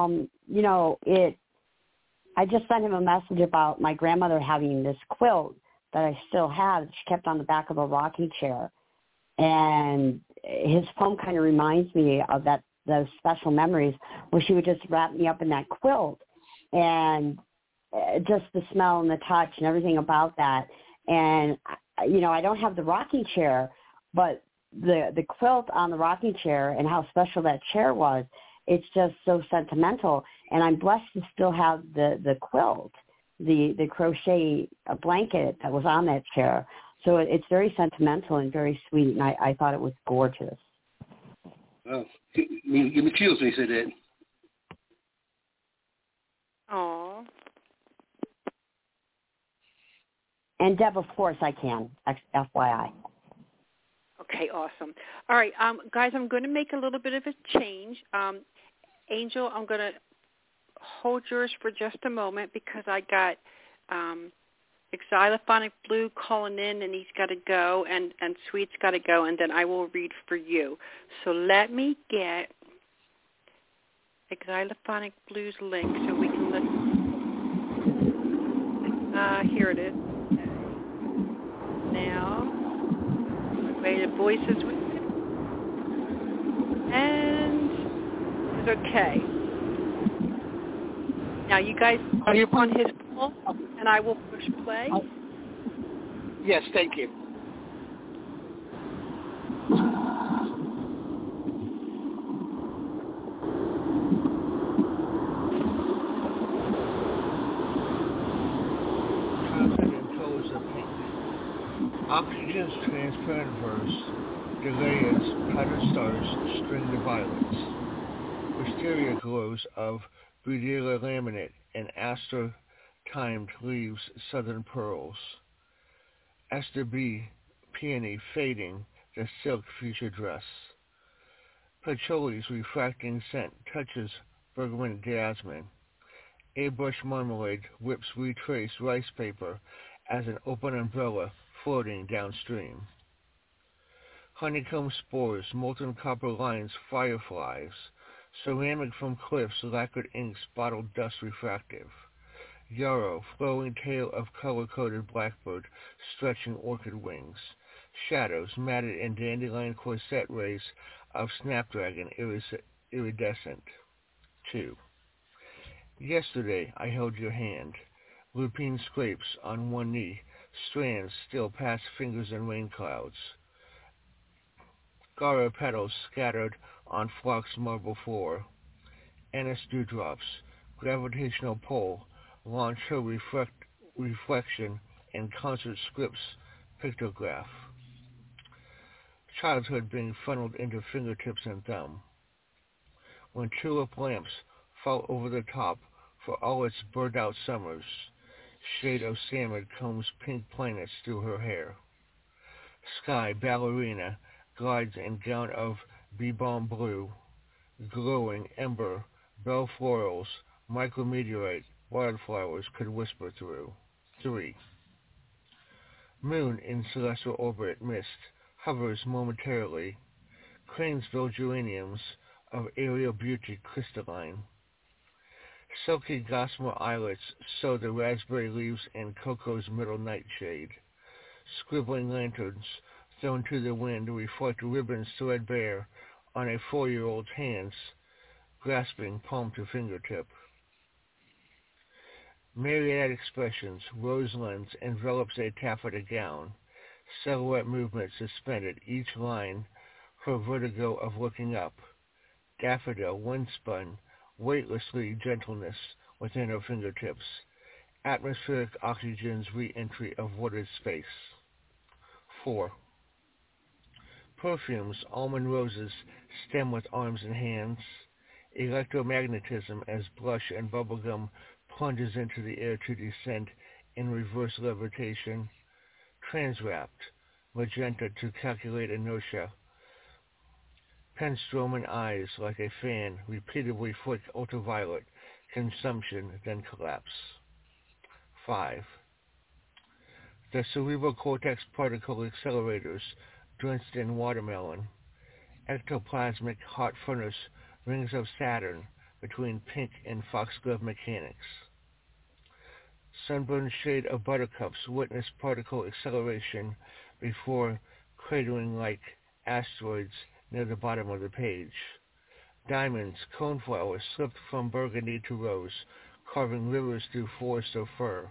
I just sent him a message about my grandmother having this quilt that I still have. She kept on the back of a rocking chair. And his poem kind of reminds me of those special memories where she would just wrap me up in that quilt. And just the smell and the touch and everything about that. And, I don't have the rocking chair, but the quilt on the rocking chair and how special that chair was, it's just so sentimental. And I'm blessed to still have the quilt, the crochet blanket that was on that chair. So it's very sentimental and very sweet, and I thought it was gorgeous. Oh, give me chills when you said that. Aww. And Deb, of course I can, FYI. Okay, awesome. All right, guys, I'm going to make a little bit of a change. Angel, I'm going to hold yours for just a moment because I got Xylophonic Blue calling in, and he's got to go, and Sweet's got to go, and then I will read for you. So let me get Xylophonic Blue's link so we can listen. Here it is. Okay. Now, wait, the voices with it. And it's okay. Now, you guys are on his phone, and I will push play. Yes, thank you. Oxygen Dahlia's transparent verse, Dahlia's powdered stars string the violets. Wisteria glows of Buddleia laminate and aster-timed leaves southern pearls. Esther B. peony fading the silk fuchsia dress. Patchoul's refracting scent touches bergamot jasmine. A brush marmalade whips retraced rice paper as an open umbrella floating downstream. Honeycomb spores, molten copper lines, fireflies. Ceramic from cliffs, lacquered inks, bottled dust refractive. Yarrow, flowing tail of color-coded blackbird, stretching orchid wings. Shadows, matted in dandelion corset rays of snapdragon, iridescent. 2. Yesterday I held your hand. Lupine scrapes on one knee, strands still past fingers and rain clouds. Gara petals scattered on phlox marble floor. Anise dewdrops, gravitational pull, launch her reflection in concert script's pictograph. Childhood being funneled into fingertips and thumb. When tulip lamps fall over the top for all its bird-out summers, shade of salmon combs pink planets through her hair. Sky ballerina glides in gown of bee-balm blue, glowing ember, bell florals, micrometeorite, wildflowers could whisper through. 3. Moon in celestial orbit mist hovers momentarily. Cranesville geraniums of aerial beauty crystalline. Silky gossamer islets sow the raspberry leaves in cocoa's middle nightshade. Scribbling lanterns thrown to the wind reflect ribbons threadbare on a 4-year-old's hands, grasping palm to fingertip. Myriad expressions, rose lens envelops a taffeta gown, silhouette movement suspended, each line her vertigo of looking up. Daffodil, wind-spun, weightlessly gentleness within her fingertips. Atmospheric oxygen's re-entry of wooded space. 4. Perfumes, almond roses, stem with arms and hands. Electromagnetism as blush and bubblegum plunges into the air to descend in reverse levitation. Transwrapped, magenta to calculate inertia. Penstroman eyes like a fan repeatedly flick ultraviolet consumption, then collapse. 5. The cerebral cortex particle accelerators drenched in watermelon. Ectoplasmic hot furnace rings of Saturn between pink and foxglove mechanics. Sunburned shade of buttercups witness particle acceleration before cratering like asteroids near the bottom of the page. Diamonds, coneflowers slipped from burgundy to rose, carving rivers through forests of fir.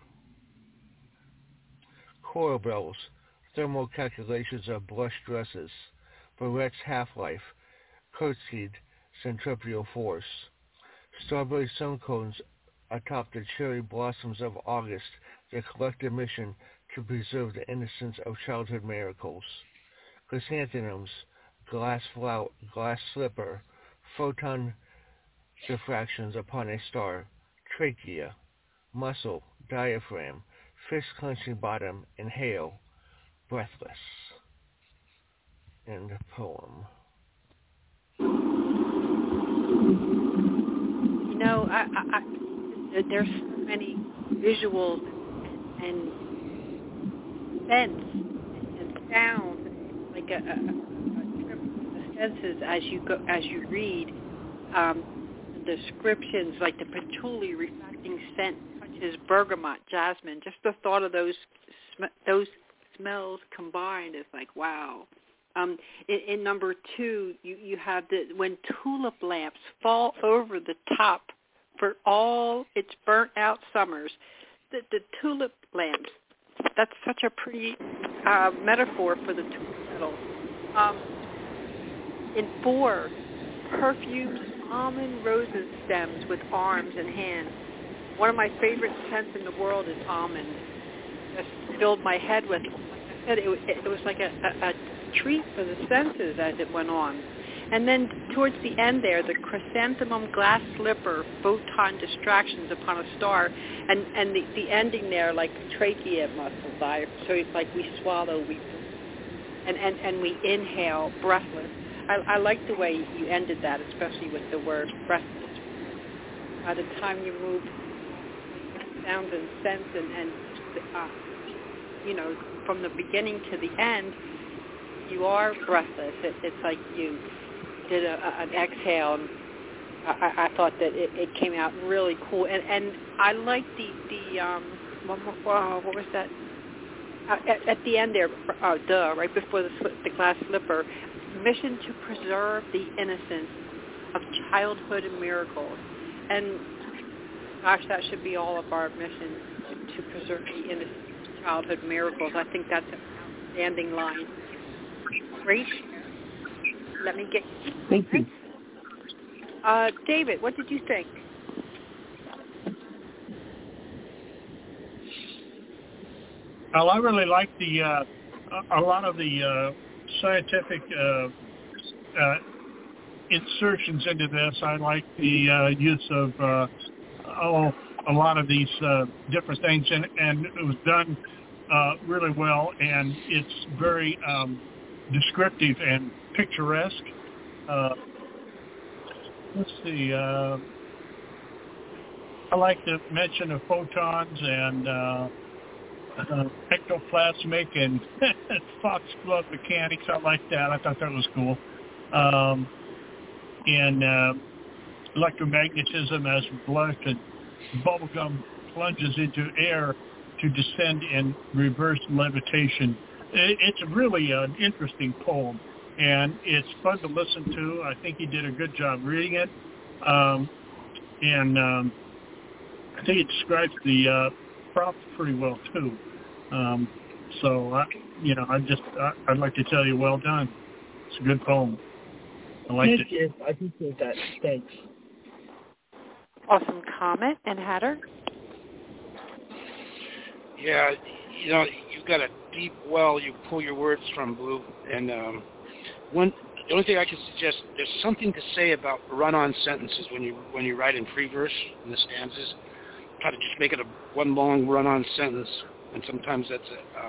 Coral bells, thermal calculations of blush dresses. Barrett's half-life, curtsied centripetal force. Strawberry sun cones atop the cherry blossoms of August, their collective mission to preserve the innocence of childhood miracles. Chrysanthemums, glass slipper, photon diffractions upon a star, trachea, muscle, diaphragm, fist-clenching bottom, inhale, breathless. End poem. You know, there's so many visuals and scents and sounds, like a trip of the senses as you read. Descriptions like the patchouli refracting scent touches bergamot, jasmine. Just the thought of those smells combined is like, wow. In number 2, you have when tulip lamps fall over the top for all its burnt out summers. The tulip lamps, that's such a pretty metaphor for the tulip petals. In 4, perfumes, almond roses stems with arms and hands. One of my favorite scents in the world is almond. Just filled my head with it was like a treat for the senses as it went on. And then towards the end there, the chrysanthemum glass slipper, photon distractions upon a star, and the ending there, like trachea muscles, so it's like we swallow, and we inhale, breathless. I like the way you ended that, especially with the word breathless. By the time you move sounds and sense and from the beginning to the end, you are breathless. It's like you did an exhale. And I thought that it came out really cool, and I like what was that? At the end there, right before the glass slipper, mission to preserve the innocence of childhood and miracles. And gosh, that should be all of our mission, to preserve the innocence of childhood miracles. I think that's an outstanding line. Great. Let me get... Thank you. David, what did you think? Well, I really like a lot of the scientific insertions into this. I like the use of a lot of these different things, and it was done really well, and it's very descriptive and picturesque. Let's see. I like the mention of photons and ectoplasmic and foxglove mechanics. I like that. I thought that was cool. And electromagnetism as blood and bubblegum plunges into air to descend in reverse levitation. It's really an interesting poem, and it's fun to listen to. I think he did a good job reading it. And I think it describes the prop pretty well too. So I'd like to tell you, well done. It's a good poem. I liked it. Yes, I appreciate that. Thanks. Awesome comment. And Hatter? Yeah, you've got a deep well you pull your words from, Blue. And the only thing I can suggest, there's something to say about run-on sentences when you write in free verse in the stanzas. Try to just make it one long run-on sentence, and sometimes that's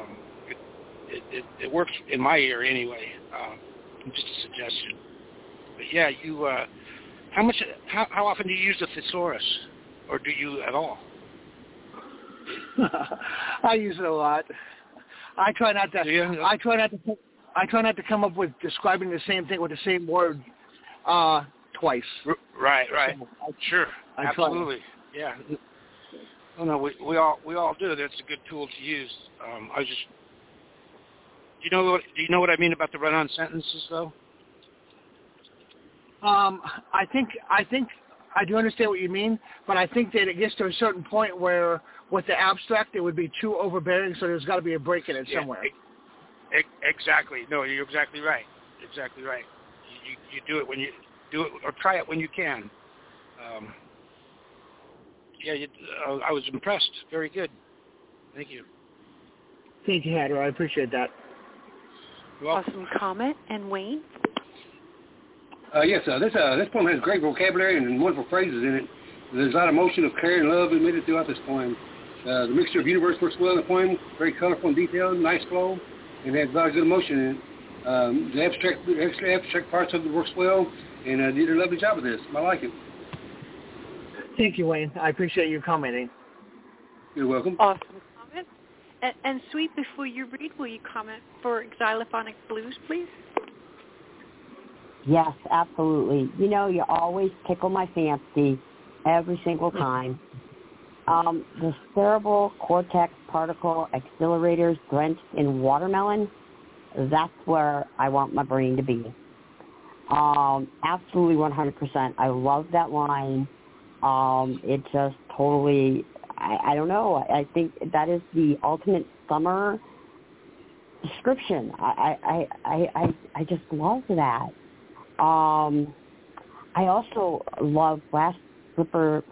it works in my ear anyway. Just a suggestion. But yeah, you how often do you use the thesaurus, or do you at all? I use it a lot. I try not to. I try not to come up with describing the same thing with the same word twice. Right. Sure. Absolutely. Yeah. Oh no, we all do. That's a good tool to use. Do you know what I mean about the run-on sentences, though? I think I do understand what you mean, but I think that it gets to a certain point where, with the abstract, it would be too overbearing. So there's got to be a break in it somewhere. Exactly. No, you're exactly right. Exactly right. You do it when you do it, or try it when you can. I was impressed. Very good. Thank you. Thank you, Hatter. I appreciate that. Awesome comment. And Wayne? Yes, this poem has great vocabulary and wonderful phrases in it. There's a lot of emotion of care and love emitted throughout this poem. The mixture of universe works well in the poem, very colorful and detailed, nice flow, and has a lot of good emotion in it. The abstract parts of it works well, and did a lovely job of this. I like it. Thank you, Wayne. I appreciate you commenting. You're welcome. Awesome comment. And Sweet, before you read, will you comment for Xylophonic Blues, please? Yes, absolutely. You always tickle my fancy every single time. The cerebral cortex particle accelerators drenched in watermelon, that's where I want my brain to be. Absolutely 100%. I love that line. It just totally, I don't know. I think that is the ultimate summer description. I just love that. I also love glass slipper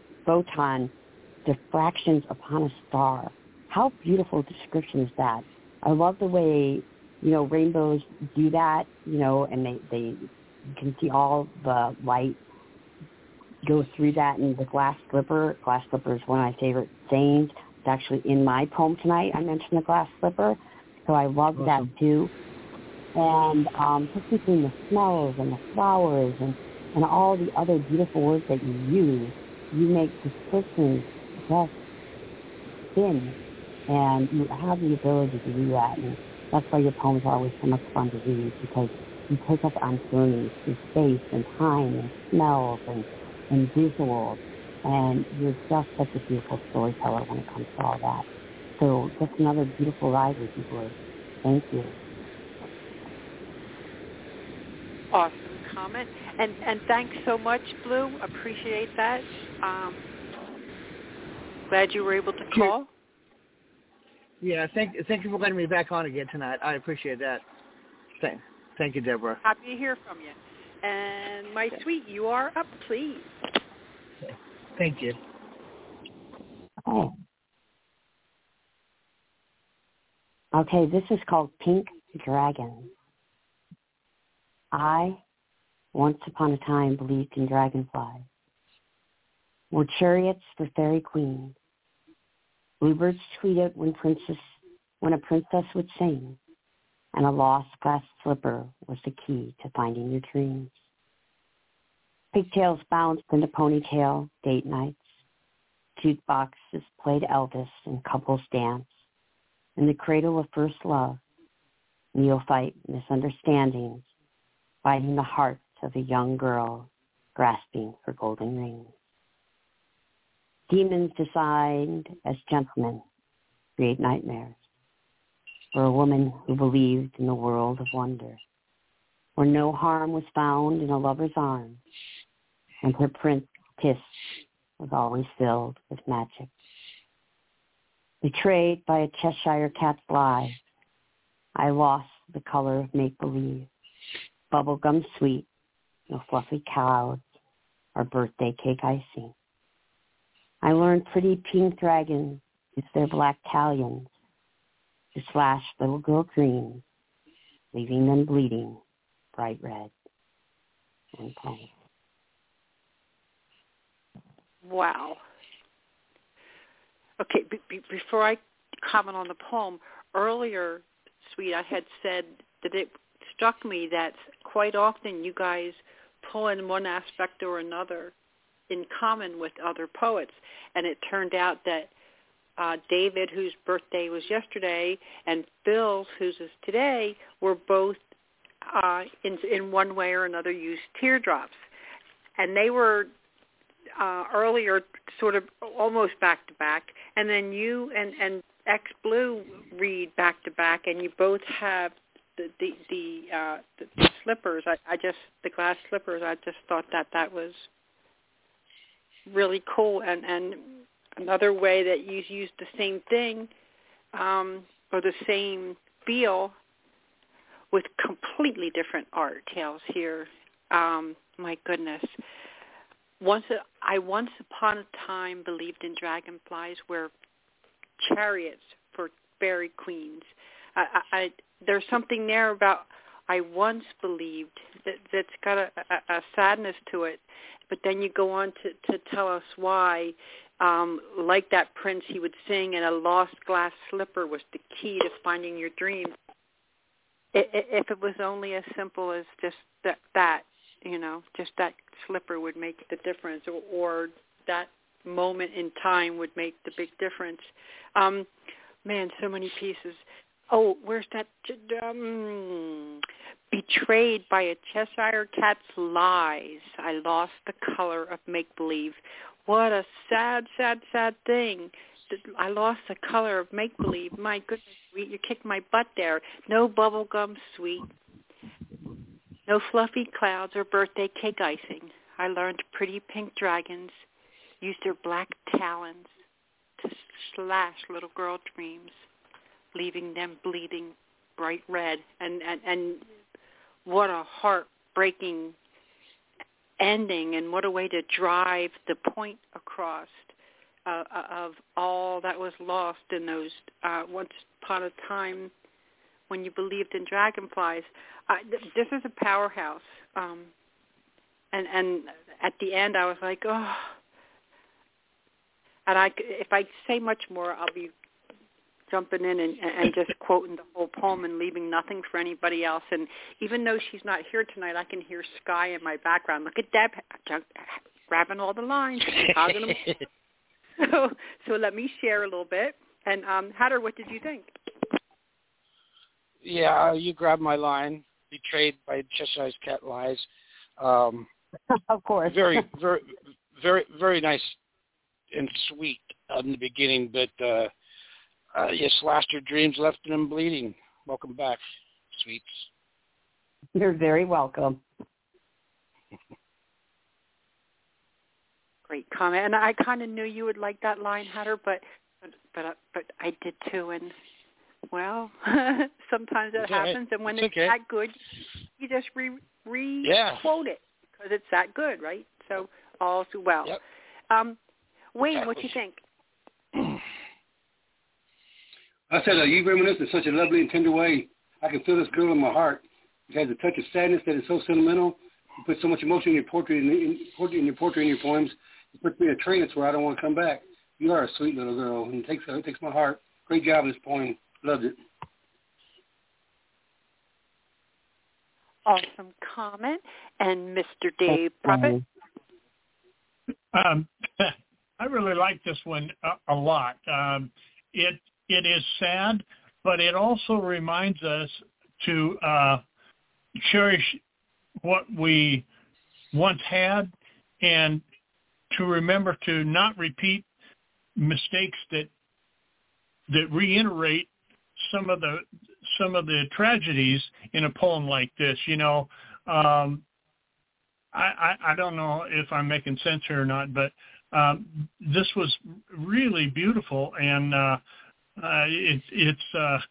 photon diffractions upon a star. How beautiful a description is that? I love the way, rainbows do that, and they you can see all the light go through that in the glass slipper. Glass slipper is one of my favorite things. It's actually in my poem tonight. I mentioned the glass slipper, so I love that too. And just between the smells and the flowers and all the other beautiful words that you use, you make this person just spin, and you have the ability to do that. And that's why your poems are always so much fun to read, because you take us on journeys through space and time and smells and visuals, and you're just such a beautiful storyteller when it comes to all that. So just another beautiful ride with you, Blue. Thank you. Awesome comment, and thanks so much, Blue. Appreciate that. Glad you were able to call. Yeah, thank you for letting me back on again tonight. I appreciate that. Thank you, Deborah. Happy to hear from you. And my sweet, you are up, please. Thank you. Okay, this is called Pink Dragon. I, once upon a time, believed in dragonflies. Were chariots for fairy queens. Bluebirds tweeted when a princess would sing, and a lost glass slipper was the key to finding your dreams. Pigtails bounced into ponytail date nights. Jukeboxes played Elvis and couples danced. In the cradle of first love, neophyte misunderstandings, fighting the heart of a young girl grasping for golden rings. Demons designed as gentlemen create nightmares for a woman who believed in the world of wonder, where no harm was found in a lover's arms, and her prince kiss was always filled with magic. Betrayed by a Cheshire cat's lie, I lost the color of make-believe, bubblegum sweet, no fluffy clouds or birthday cake icing. I learned pretty pink dragons use their black talons to slash little girl dreams, leaving them bleeding bright red and pink. Wow. Okay, before I comment on the poem, earlier, sweet, I had said that it struck me that quite often you guys pull in one aspect or another in common with other poets. And it turned out that David, whose birthday was yesterday, and Phil's, whose is today, were both in one way or another used teardrops. And they were earlier sort of almost back-to-back, and then you and X-Blue read back-to-back, and you both have the slippers. The glass slippers, I just thought that was really cool, and another way that you use the same thing or the same feel with completely different art tales here. My goodness. Once upon a time believed in dragonflies were chariots for fairy queens. There's something there about I once believed that's got a sadness to it. But then you go on to tell us why, like that prince he would sing, and a lost glass slipper was the key to finding your dream. If it was only as simple as just that, just that slipper would make the difference, or that moment in time would make the big difference. Man, so many pieces. Oh, where's that? Betrayed by a Cheshire cat's lies, I lost the color of make-believe. What a sad, sad, sad thing. I lost the color of make-believe. My goodness, you kicked my butt there. No bubblegum sweet. No fluffy clouds or birthday cake icing. I learned pretty pink dragons used their black talons to slash little girl dreams, leaving them bleeding bright red. And what a heartbreaking ending, and what a way to drive the point across of all that was lost in those once upon a time when you believed in dragonflies. This is a powerhouse. And at the end, I was like, oh. And if I say much more, I'll be jumping in and just quoting the whole poem and leaving nothing for anybody else. And even though she's not here tonight, I can hear Sky in my background. Look at Deb grabbing all the lines. So let me share a little bit. And Hatter, what did you think? Yeah, you grabbed my line. Betrayed by Cheshire's Cat Lies. Of course. Very, very, very, very nice and sweet in the beginning, but you slashed your dreams, left them bleeding. Welcome back, sweets. You're very welcome. Great comment, and I kind of knew you would like that line, Hatter, but I did too, and well, sometimes that happens, and when it's that good, you just re-quote it because it's that good, right? So all's well. Yep. Wayne, what do you think? I said, you reminisce in such a lovely and tender way. I can feel this girl in my heart. It has a touch of sadness that is so sentimental. You put so much emotion in your poetry, in your poems. It puts me in a trance where I don't want to come back. You are a sweet little girl, and it takes my heart. Great job with this poem. Loved it. Awesome comment. And Mr. Dave Prophet? I really like this one a lot. It is sad, but it also reminds us to cherish what we once had and to remember to not repeat mistakes that reiterate some of the tragedies in a poem like this. You know, I don't know if I'm making sense here or not, but this was really beautiful, and it's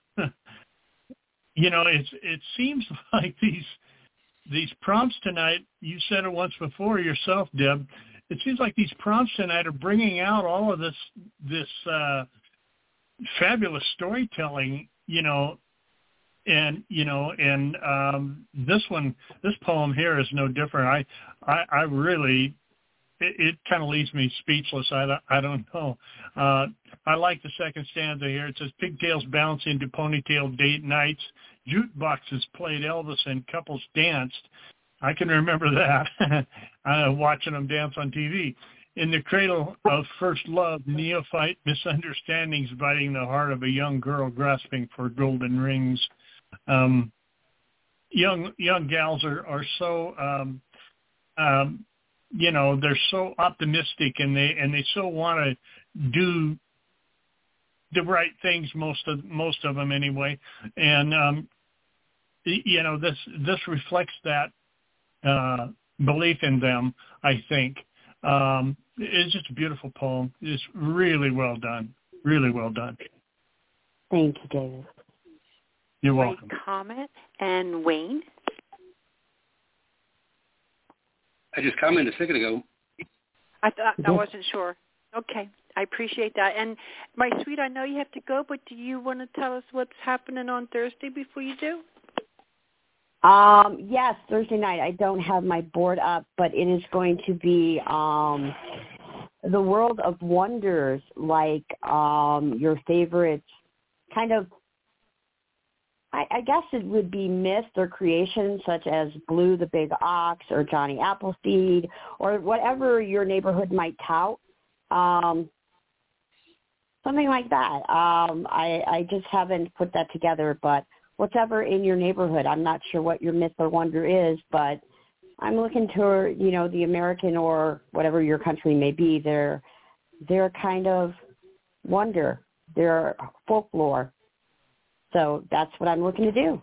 you know, it seems like these prompts tonight. You said it once before yourself, Deb. It seems like these prompts tonight are bringing out all of this fabulous storytelling, you know, and this poem here is no different. I really, it kind of leaves me speechless. I don't know. I like the second stanza here. It says, pigtails bounce into ponytail date nights, jukeboxes played Elvis and couples danced. I can remember that, watching them dance on TV. In the cradle of first love, neophyte misunderstandings biting the heart of a young girl grasping for golden rings. Young gals are so, you know, they're so optimistic and they so want to do the right things, most of them anyway. And you know, this reflects that belief in them, I think. It's just a beautiful poem. It's really well done. Really well done. Thank you, David. You're welcome. Great comment. And Wayne? I just commented a second ago. I wasn't sure. Okay. I appreciate that. And my sweet, I know you have to go, but do you want to tell us what's happening on Thursday before you do? Yes, Thursday night. I don't have my board up, but it is going to be the World of Wonders, like your favorite kind of, I guess it would be myths or creations such as Blue the Big Ox or Johnny Appleseed or whatever your neighborhood might tout. Something like that. I just haven't put that together, but whatever in your neighborhood. I'm not sure what your myth or wonder is, but I'm looking to, you know, the American or whatever your country may be, their kind of wonder, their folklore. So that's what I'm looking to do.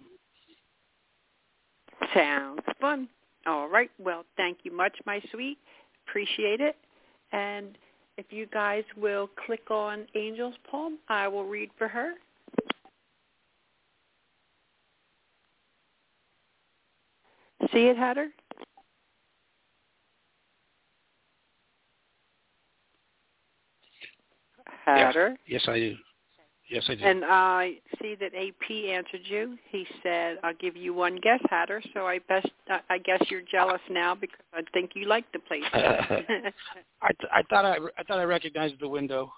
Sounds fun. All right. Well, thank you much, my sweet. Appreciate it. And if you guys will click on Angel's poem, I will read for her. See it, Hatter? Hatter? Yes, I do. Yes, I did. And I see that AP answered you. He said, "I'll give you one guess, Hatter." So I guess you're jealous now because I think you like the place. I thought I recognized the window.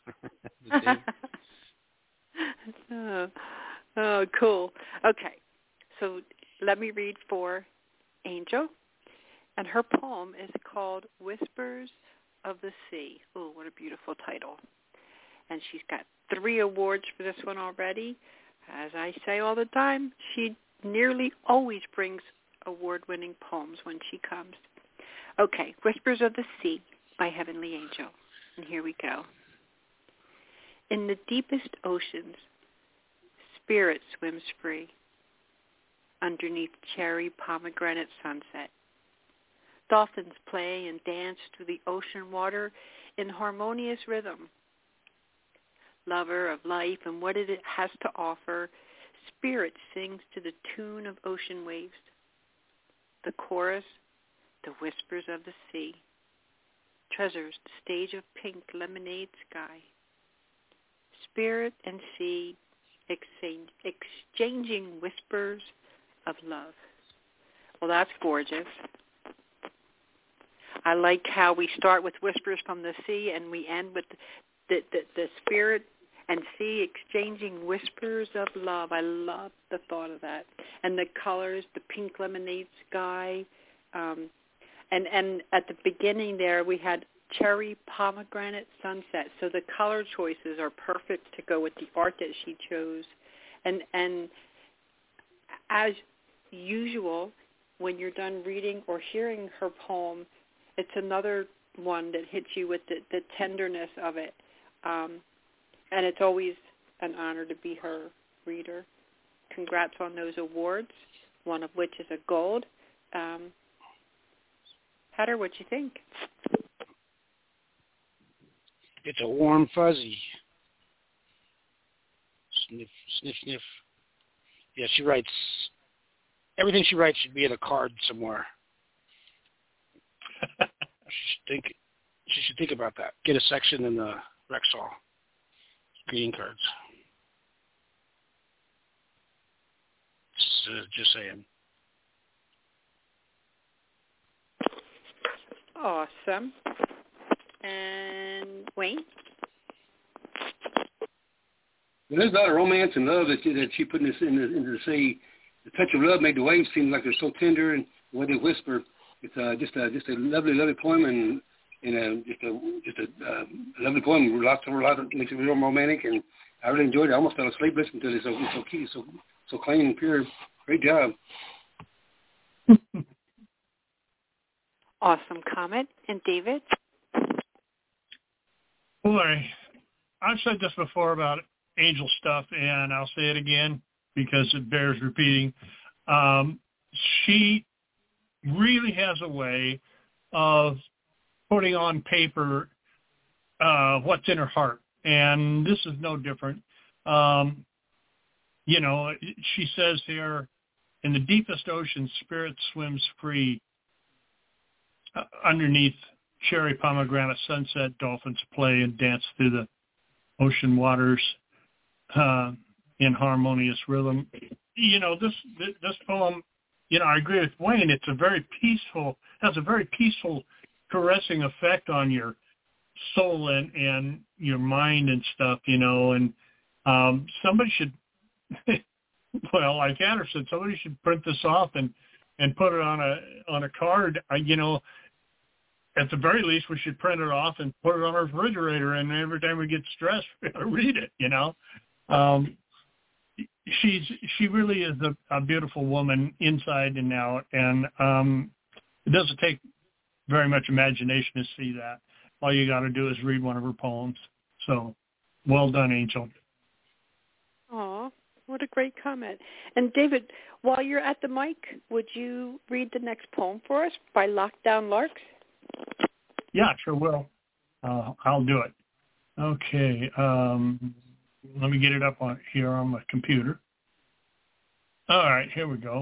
Oh, cool. Okay, so let me read for Angel, and her poem is called "Whispers of the Sea." Oh, what a beautiful title! And she's got 3 awards for this one already. As I say all the time, she nearly always brings award-winning poems when she comes. Okay, Whispers of the Sea by Heavenly Angel. And here we go. In the deepest oceans, spirit swims free underneath cherry pomegranate sunset. Dolphins play and dance through the ocean water in harmonious rhythm. Lover of life and what it has to offer, spirit sings to the tune of ocean waves. The chorus, the whispers of the sea, treasures the stage of pink lemonade sky. Spirit and sea exchanging whispers of love. Well, that's gorgeous. I like how we start with whispers from the sea and we end with the spirit and sea exchanging whispers of love. I love the thought of that. And the colors, the pink lemonade sky. And at the beginning there we had cherry pomegranate sunset. So the color choices are perfect to go with the art that she chose. And as usual, when you're done reading or hearing her poem, it's another one that hits you with the tenderness of it. And it's always an honor to be her reader. Congrats on those awards, one of which is a gold. Hatter, what you think? It's a warm fuzzy. Sniff, sniff, sniff. Yeah, she writes. Everything she writes should be in a card somewhere. She should think about that. Get a section in the Rexall. Greeting cards. Just saying. Awesome. And Wayne? There's a lot of romance and love that she put into the sea. The touch of love made the waves seem like they're so tender, and the way they whisper. It's just a lovely, lovely poem, and just a lovely poem. Lots of makes it real romantic, and I really enjoyed it. I almost fell asleep listening to it. It's so cute, so clean and pure. Great job. Awesome comment. And David? Boy, I've said this before about Angel stuff, and I'll say it again because it bears repeating. She really has a way of putting on paper what's in her heart, and this is no different. She says here, in the deepest ocean, spirit swims free. Underneath cherry pomegranate sunset, dolphins play and dance through the ocean waters in harmonious rhythm. This poem, I agree with Wayne. It's has a very peaceful, caressing effect on your soul and your mind and stuff, and somebody should, well, like Hatter said, somebody should print this off and put it on a card. At the very least, we should print it off and put it on our refrigerator, and every time we get stressed, we read it, She really is a beautiful woman inside and out, and it doesn't take very much imagination to see that. All you got to do is read one of her poems. So, well done, Angel. Aw, what a great comment. And David, while you're at the mic, would you read the next poem for us by Lockdown Larks? Yeah, sure will. I'll do it. Okay. Let me get it up here on my computer. All right, here we go.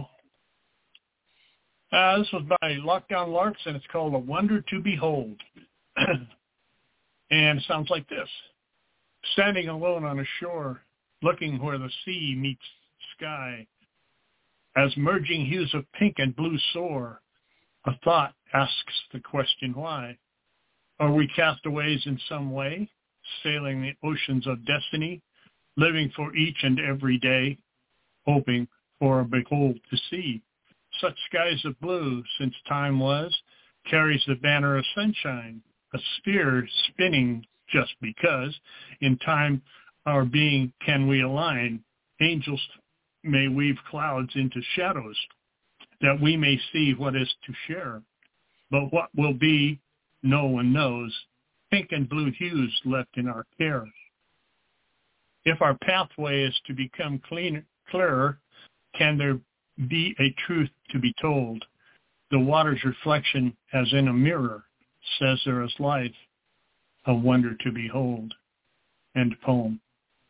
This was by Lockdown Larks, and it's called A Wonder to Behold. And it sounds like this. Standing alone on a shore, looking where the sea meets sky, as merging hues of pink and blue soar, a thought asks the question why. Are we castaways in some way, sailing the oceans of destiny, living for each and every day, hoping for a behold to see? Such skies of blue, since time was, carries the banner of sunshine, a sphere spinning just because, in time our being can we align. Angels may weave clouds into shadows, that we may see what is to share. But what will be, no one knows, pink and blue hues left in our care. If our pathway is to become clearer, can there be a truth to be told? The water's reflection, as in a mirror, says there is life, a wonder to behold. End poem.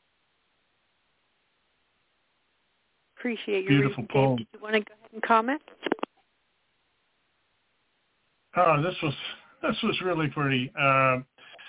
Appreciate your beautiful reading, poem. Dave. Do you want to go ahead and comment? Oh, this was really pretty. I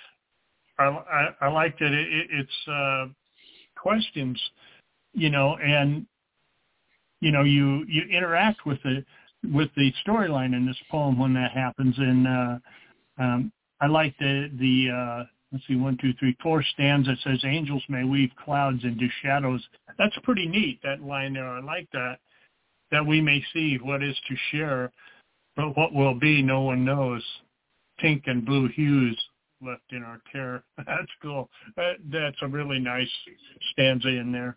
liked it. It's questions, and you interact with the storyline in this poem when that happens. And I like the let's see, 1, 2, 3, 4 stanza. It says, "Angels may weave clouds into shadows." That's pretty neat, that line there. I like that. That we may see what is to share, but what will be, no one knows. Pink and blue hues left in our care. That's cool. That's a really nice stanza in there.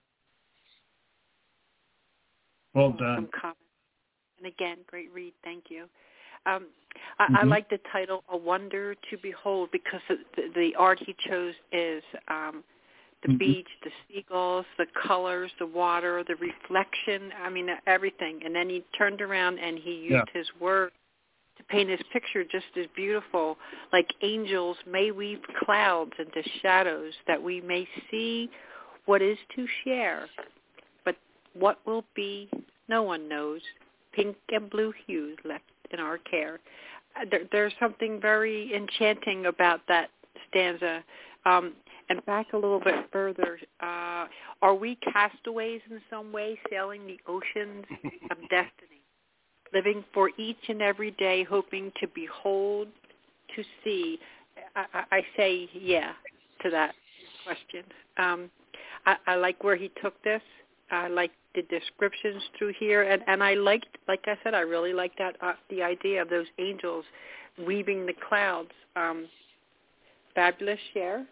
Well done. And again, great read. Thank you. I like the title, "A Wonder to Behold," because the art he chose is the beach, the seagulls, the colors, the water, the reflection, everything. And then he turned around and he used his word to paint his picture just as beautiful, like angels may weave clouds into shadows, that we may see what is to share. But what will be, no one knows. Pink and blue hues left in our care. There's something very enchanting about that stanza. And back a little bit further, are we castaways in some way, sailing the oceans of destiny, living for each and every day, hoping to behold, to see? I say yeah to that question. I like where he took this. I like the descriptions through here, and I liked, like I said, I really liked that the idea of those angels weaving the clouds. Fabulous share.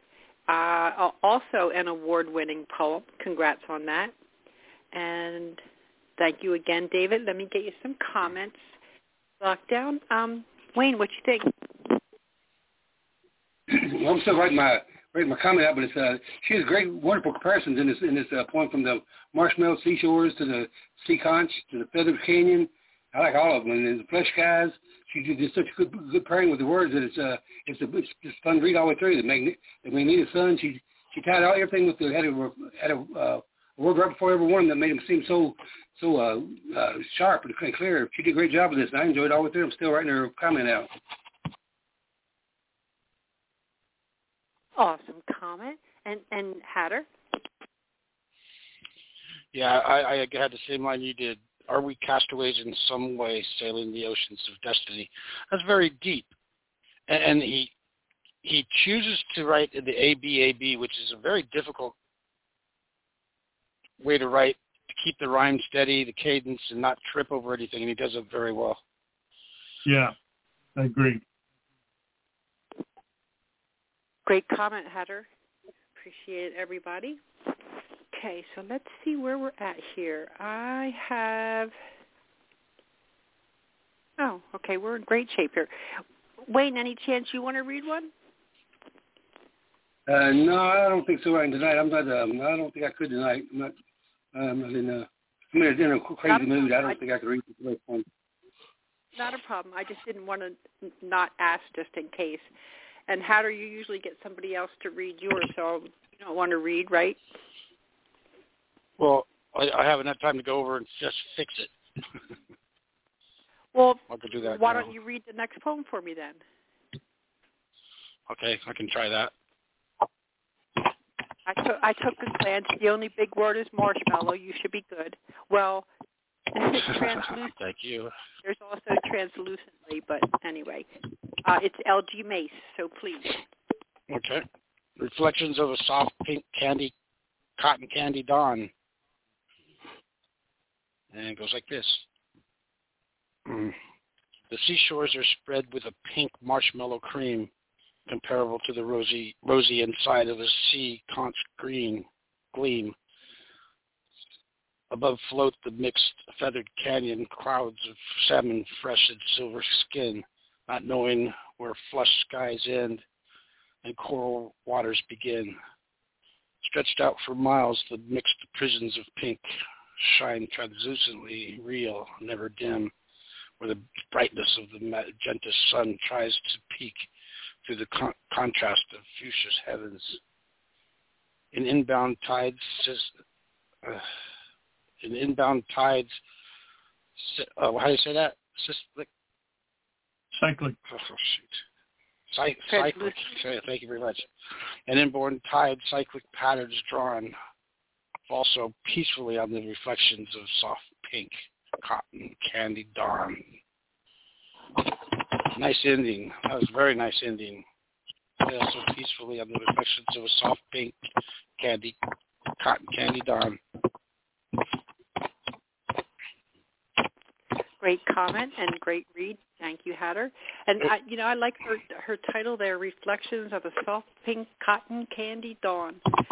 Also an award-winning poem. Congrats on that. And thank you again, David. Let me get you some comments. Lockdown. Wayne, what you think? Well, I'm still writing my comment out, but it's she has great, wonderful comparisons in this poem, from the marshmallow seashores to the sea conch to the feathered canyon. I like all of them. And the flesh skies. She did such a good pairing with the words that it's just fun to read all the way through. The magnetic sun. She tied out everything with had a word right before every one that made them seem so sharp and clear. She did a great job with this, and I enjoyed it all the way through. I'm still writing her comment out. Awesome comment. And Hatter? Yeah, I had the same line you did. Are we castaways in some way, sailing the oceans of destiny? That's very deep. And he chooses to write the ABAB, which is a very difficult way to write, to keep the rhyme steady, the cadence, and not trip over anything, and he does it very well. Yeah, I agree. Great comment, Hatter. Appreciate it, everybody. Okay, so let's see where we're at here. I have... Oh, okay, we're in great shape here. Wayne, any chance you want to read one? No, I don't think so right tonight. I'm not. I don't think I could tonight. I'm not in a crazy mood. I don't think I could read this one. Not a problem. I just didn't want to not ask just in case. And Hatter, you usually get somebody else to read yours, so you don't want to read, right? Well, I haven't had time to go over and just fix it. Well, I could do that why now. don't you read the next poem for me then? Okay, I can try that. I took a glance. The only big word is marshmallow. You should be good. Well, translucent. Thank you. There's also translucently, but anyway, it's LG Mace. So please. Okay. Reflections of a soft pink cotton candy dawn. And it goes like this. The seashores are spread with a pink marshmallow cream, comparable to the rosy inside of a sea conch gleam. Above float the mixed feathered canyon clouds of salmon fresh and silver skin, not knowing where flushed skies end and coral waters begin. Stretched out for miles, the mixed prisons of pink shine translucently real, never dim, where the brightness of the magenta sun tries to peek through the contrast of fuchsia heavens. In inbound tides, how do you say that? Cyclic. Oh, shoot. Cyclic. Thank you very much. An inborn tide, cyclic patterns drawn, also peacefully on the reflections of soft pink cotton candy dawn. Nice ending. That was a very nice ending. Yeah, so peacefully on the reflections of a soft pink cotton candy dawn. Great comment and great read. Thank you, Hatter. And I like her title there, Reflections of a Soft Pink Cotton Candy Dawn.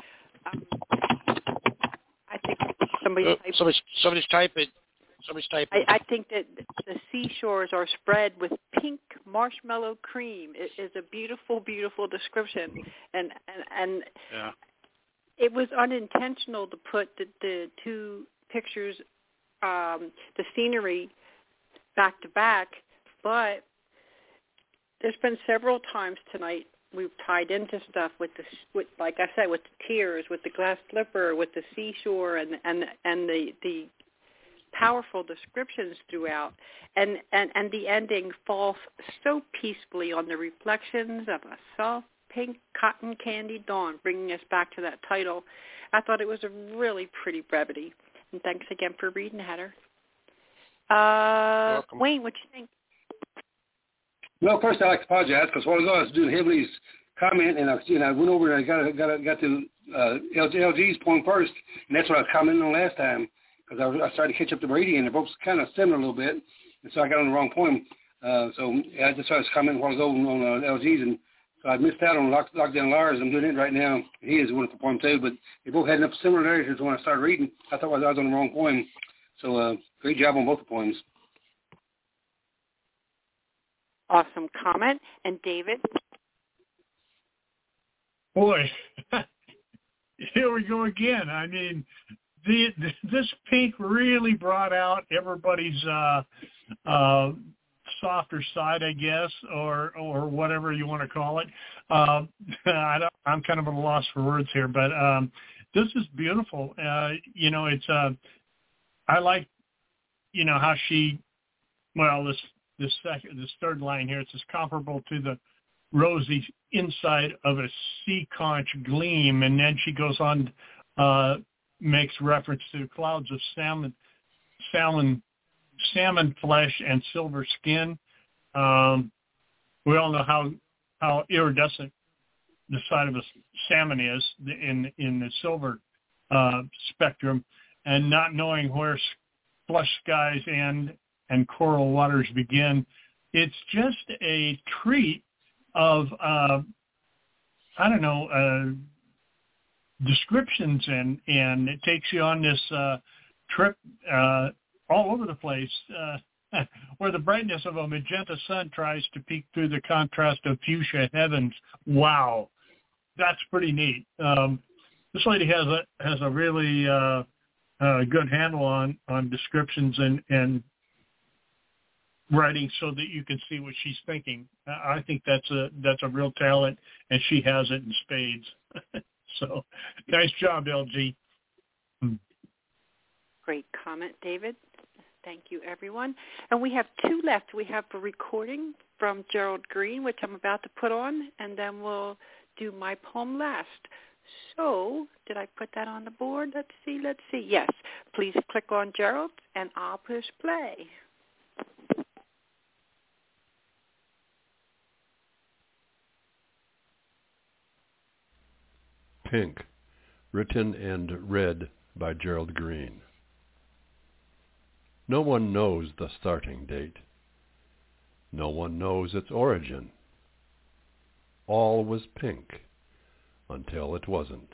I think somebody's typing. I think that the seashores are spread with pink marshmallow cream. It is a beautiful, beautiful description, and yeah. It was unintentional to put the two pictures, the scenery, back to back, but there's been several times tonight we've tied into stuff with like I said, with the tears, with the glass slipper, with the seashore, and the powerful descriptions throughout, and the ending falls so peacefully on the reflections of a soft pink cotton candy dawn, bringing us back to that title. I thought it was a really pretty brevity, and thanks again for reading, Hatter. Wayne, what do you think? Well, first I'd like to apologize because while ago I was doing Heavenly's comment, and I went over and I got to LG's point first, and that's what I was commenting on last time. Because I started to catch up to Brady, and they're both kind of similar a little bit, and so I got on the wrong point. So I just started commenting while ago on LG's, and so I missed out on Lockdown Lars. I'm doing it right now. He is a wonderful poem too, but they both had enough similarities when I started reading. I thought I was on the wrong poem. So great job on both the poems. Awesome comment. And David? Boy, here we go again. I mean, this pink really brought out everybody's softer side, I guess, or whatever you want to call it. I'm kind of at a loss for words here, but this is beautiful. It's I like, how she, this third line here, it says comparable to the rosy inside of a sea conch gleam, and then she goes on, makes reference to clouds of salmon flesh and silver skin. We all know how iridescent the side of a salmon is in the silver spectrum, and not knowing where flush skies end and coral waters begin. It's just a treat of descriptions, and it takes you on this trip all over the place where the brightness of a magenta sun tries to peek through the contrast of fuchsia heavens. Wow, that's pretty neat. This lady has a really good handle on descriptions and writing so that you can see what she's thinking. I think that's a real talent, and she has it in spades. So, nice job, LG. Great comment, David. Thank you, everyone. And we have two left. We have a recording from Gerald Green, which I'm about to put on, and then we'll do my poem last. So, did I put that on the board? Let's see. Yes. Please click on Gerald, and I'll push play. Pink, written and read by Gerald Green. No one knows the starting date. No one knows its origin. All was pink until it wasn't.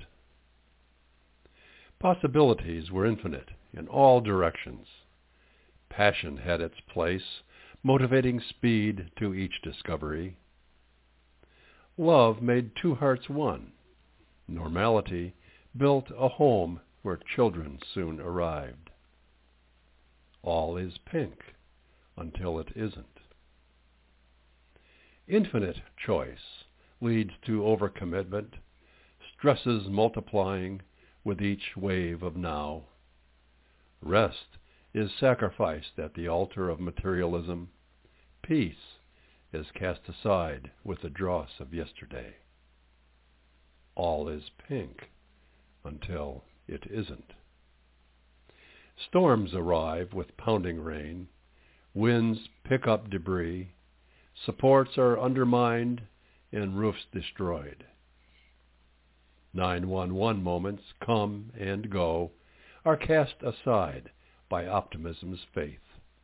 Possibilities were infinite in all directions. Passion had its place, motivating speed to each discovery. Love made two hearts one. Normality built a home where children soon arrived. All is pink until it isn't. Infinite choice leads to overcommitment, stresses multiplying with each wave of now. Rest is sacrificed at the altar of materialism. Peace is cast aside with the dross of yesterday. All is pink until it isn't. Storms arrive with pounding rain. Winds pick up debris. Supports are undermined and roofs destroyed. 911 moments come and go, are cast aside by optimism's faith.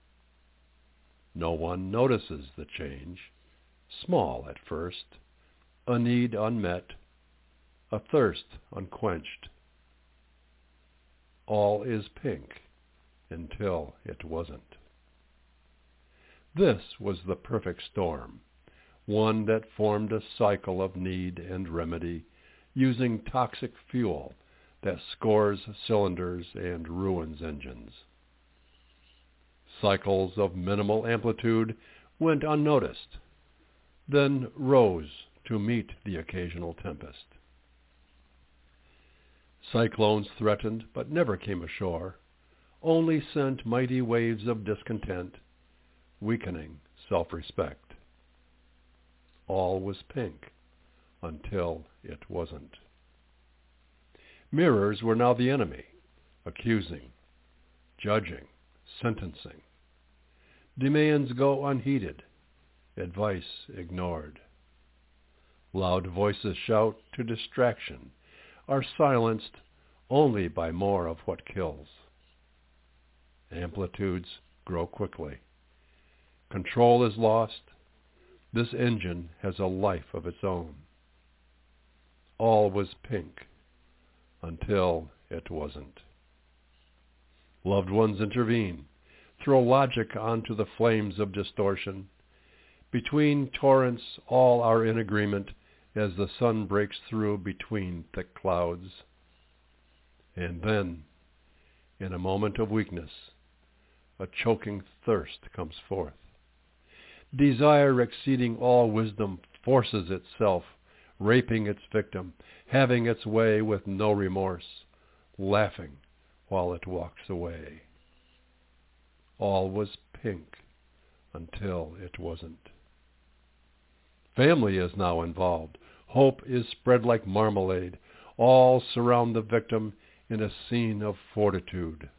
No one notices the change, small at first, a need unmet, a thirst unquenched. All is pink until it wasn't. This was the perfect storm, one that formed a cycle of need and remedy, using toxic fuel that scores cylinders and ruins engines. Cycles of minimal amplitude went unnoticed, then rose to meet the occasional tempest. Cyclones threatened but never came ashore, only sent mighty waves of discontent, weakening self-respect. All was pink until it wasn't. Mirrors were now the enemy, accusing, judging, sentencing. Demands go unheeded, advice ignored. Loud voices shout to distraction, are silenced only by more of what kills. Amplitudes grow quickly. Control is lost. This engine has a life of its own. All was pink until it wasn't. Loved ones intervene, throw logic onto the flames of distortion. Between torrents all are in agreement as the sun breaks through between thick clouds. And then, in a moment of weakness, a choking thirst comes forth. Desire exceeding all wisdom forces itself, raping its victim, having its way with no remorse, laughing while it walks away. All was pink until it wasn't. Family is now involved. Hope is spread like marmalade. All surround the victim in a scene of fortitude.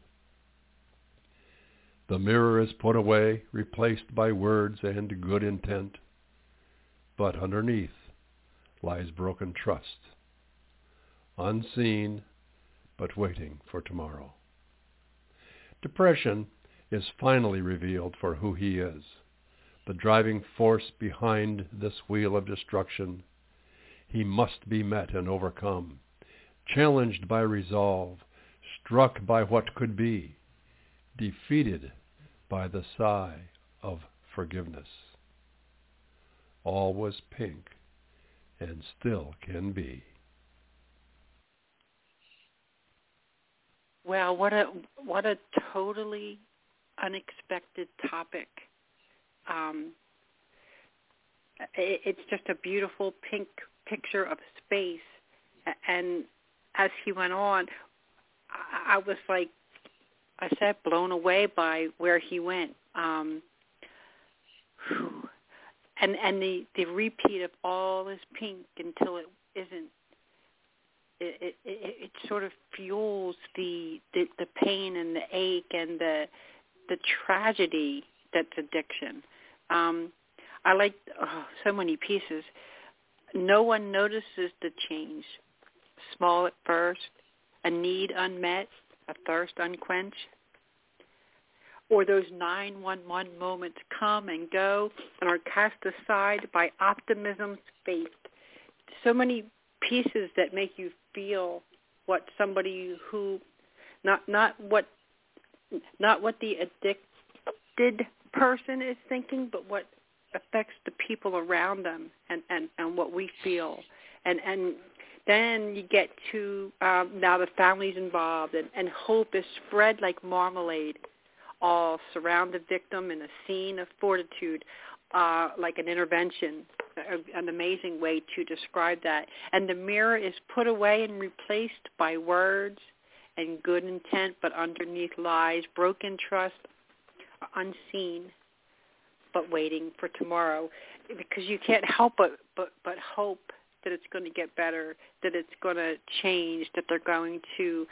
The mirror is put away, replaced by words and good intent. But underneath lies broken trust, unseen but waiting for tomorrow. Depression is finally revealed for who he is, the driving force behind this wheel of destruction. He must be met and overcome, challenged by resolve, struck by what could be, defeated by the sigh of forgiveness. All was pink and still can be. Well, what a totally unexpected topic. It's just a beautiful pink picture of space. And as he went on, I was like, I said, blown away by where he went. And the repeat of all is pink until it isn't. it sort of fuels the pain and the ache and the tragedy that's addiction. I like so many pieces. No one notices the change. Small at first, a need unmet, a thirst unquenched. Or those 911 moments come and go and are cast aside by optimism's faith. So many pieces that make you feel what somebody who, not what the addicted person is thinking, but what affects the people around them and what we feel. And then you get to now the family's involved, and hope is spread like marmalade, all surround the victim in a scene of fortitude, like an intervention, an amazing way to describe that. And the mirror is put away and replaced by words and good intent, but underneath lies, broken trust, unseen, but waiting for tomorrow. Because you can't help but hope that it's going to get better, that it's going to change, that they're going to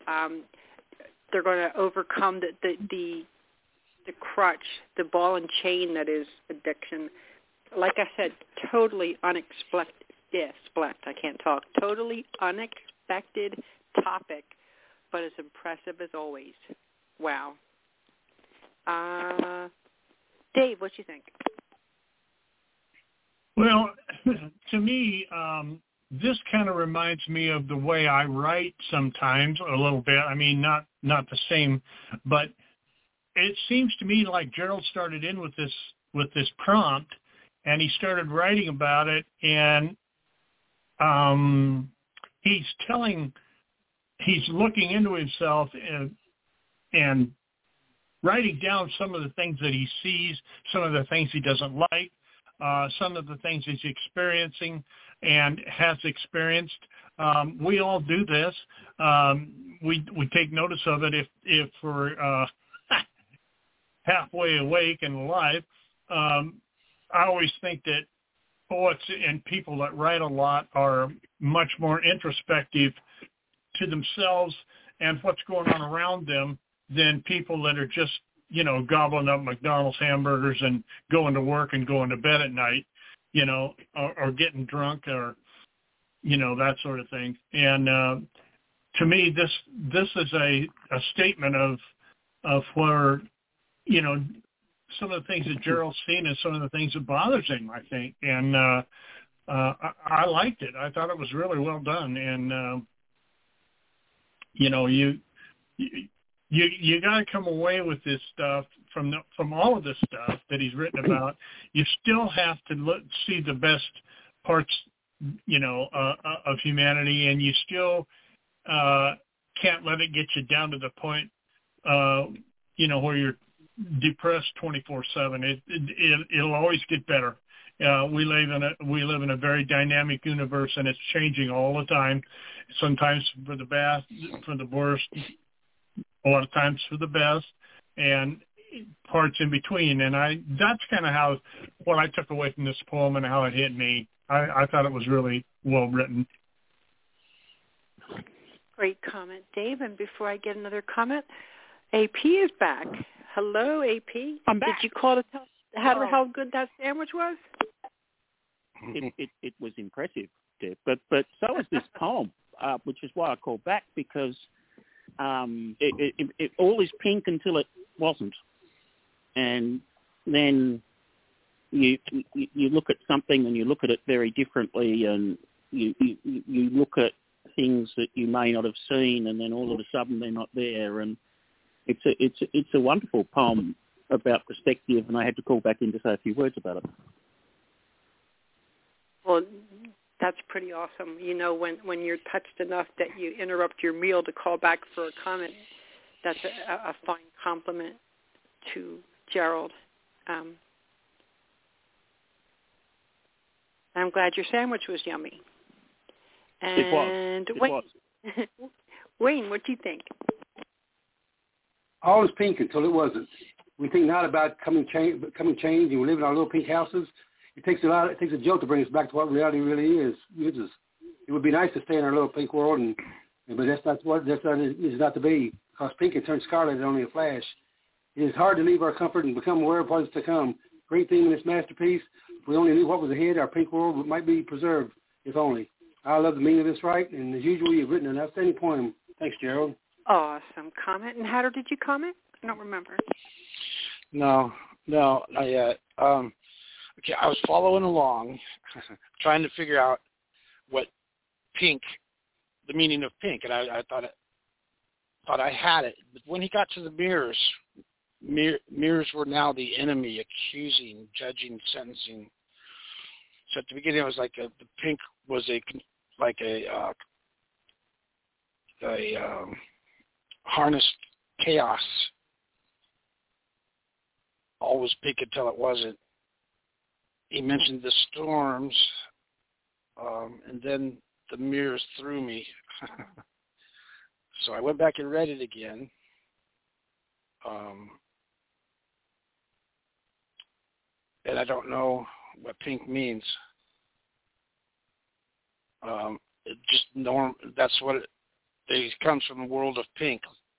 overcome the crutch, the ball and chain that is addiction. Like I said, totally unexpected. I can't talk. Totally unexpected topic, but as impressive as always. Wow. Dave, what do you think? Well, to me, this kind of reminds me of the way I write sometimes a little bit. I mean, not the same, but it seems to me like Gerald started in with this prompt, and he started writing about it, and he's looking into himself and writing down some of the things that he sees, some of the things he doesn't like, some of the things he's experiencing and has experienced. We all do this. We take notice of it if we're halfway awake and alive. I always think that poets and people that write a lot are much more introspective to themselves and what's going on around them than people that are just, gobbling up McDonald's hamburgers and going to work and going to bed at night, or getting drunk or, that sort of thing. And to me, this is a statement of where, some of the things that Gerald's seen and some of the things that bothers him, I think. And I liked it. I thought it was really well done. And, you got to come away with this stuff from all of this stuff that he's written about. You still have to see the best parts, of humanity, and you still can't let it get you down to the point, where you're depressed 24/7. It'll always get better. We live in a very dynamic universe, and it's changing all the time. Sometimes for the best, for the worst. A lot of times for the best, and parts in between. And that's kind of what I took away from this poem and how it hit me. I thought it was really well written. Great comment, Dave. And before I get another comment, AP is back. Hello, AP. I'm back. Did you call to tell how good that sandwich was? It was impressive, Dave. But so is this poem, which is why I called back, because it all is pink until it wasn't, and then you look at something and you look at it very differently, and you look at things that you may not have seen, and then all of a sudden they're not there, and it's a wonderful poem about perspective, and I had to call back in to say a few words about it. Well, that's pretty awesome. When you're touched enough that you interrupt your meal to call back for a comment, that's a fine compliment to Gerald. I'm glad your sandwich was yummy. And it was. Wayne, what do you think? All was pink until it wasn't. We think not about coming change, and we live in our little pink houses. It takes a joke to bring us back to what reality really is. it would be nice to stay in our little pink world, but that's not to be, because pink can turn scarlet in only a flash. It is hard to leave our comfort and become aware of what is to come. Great theme in this masterpiece. If we only knew what was ahead, our pink world might be preserved, if only. I love the meaning of this right, and as usual, you've written an outstanding poem. Thanks, Gerald. Awesome comment. And Hatter, did you comment? I don't remember. No, not yet. Okay, I was following along, trying to figure out what pink, the meaning of pink, and I thought I had it. But when he got to the mirrors, mirrors were now the enemy, accusing, judging, sentencing. So at the beginning, it was like the pink was a harnessed chaos. All was pink until it wasn't. He mentioned the storms, and then the mirrors threw me. So I went back and read it again. And I don't know what pink means. It just that's what it comes from the world of pink.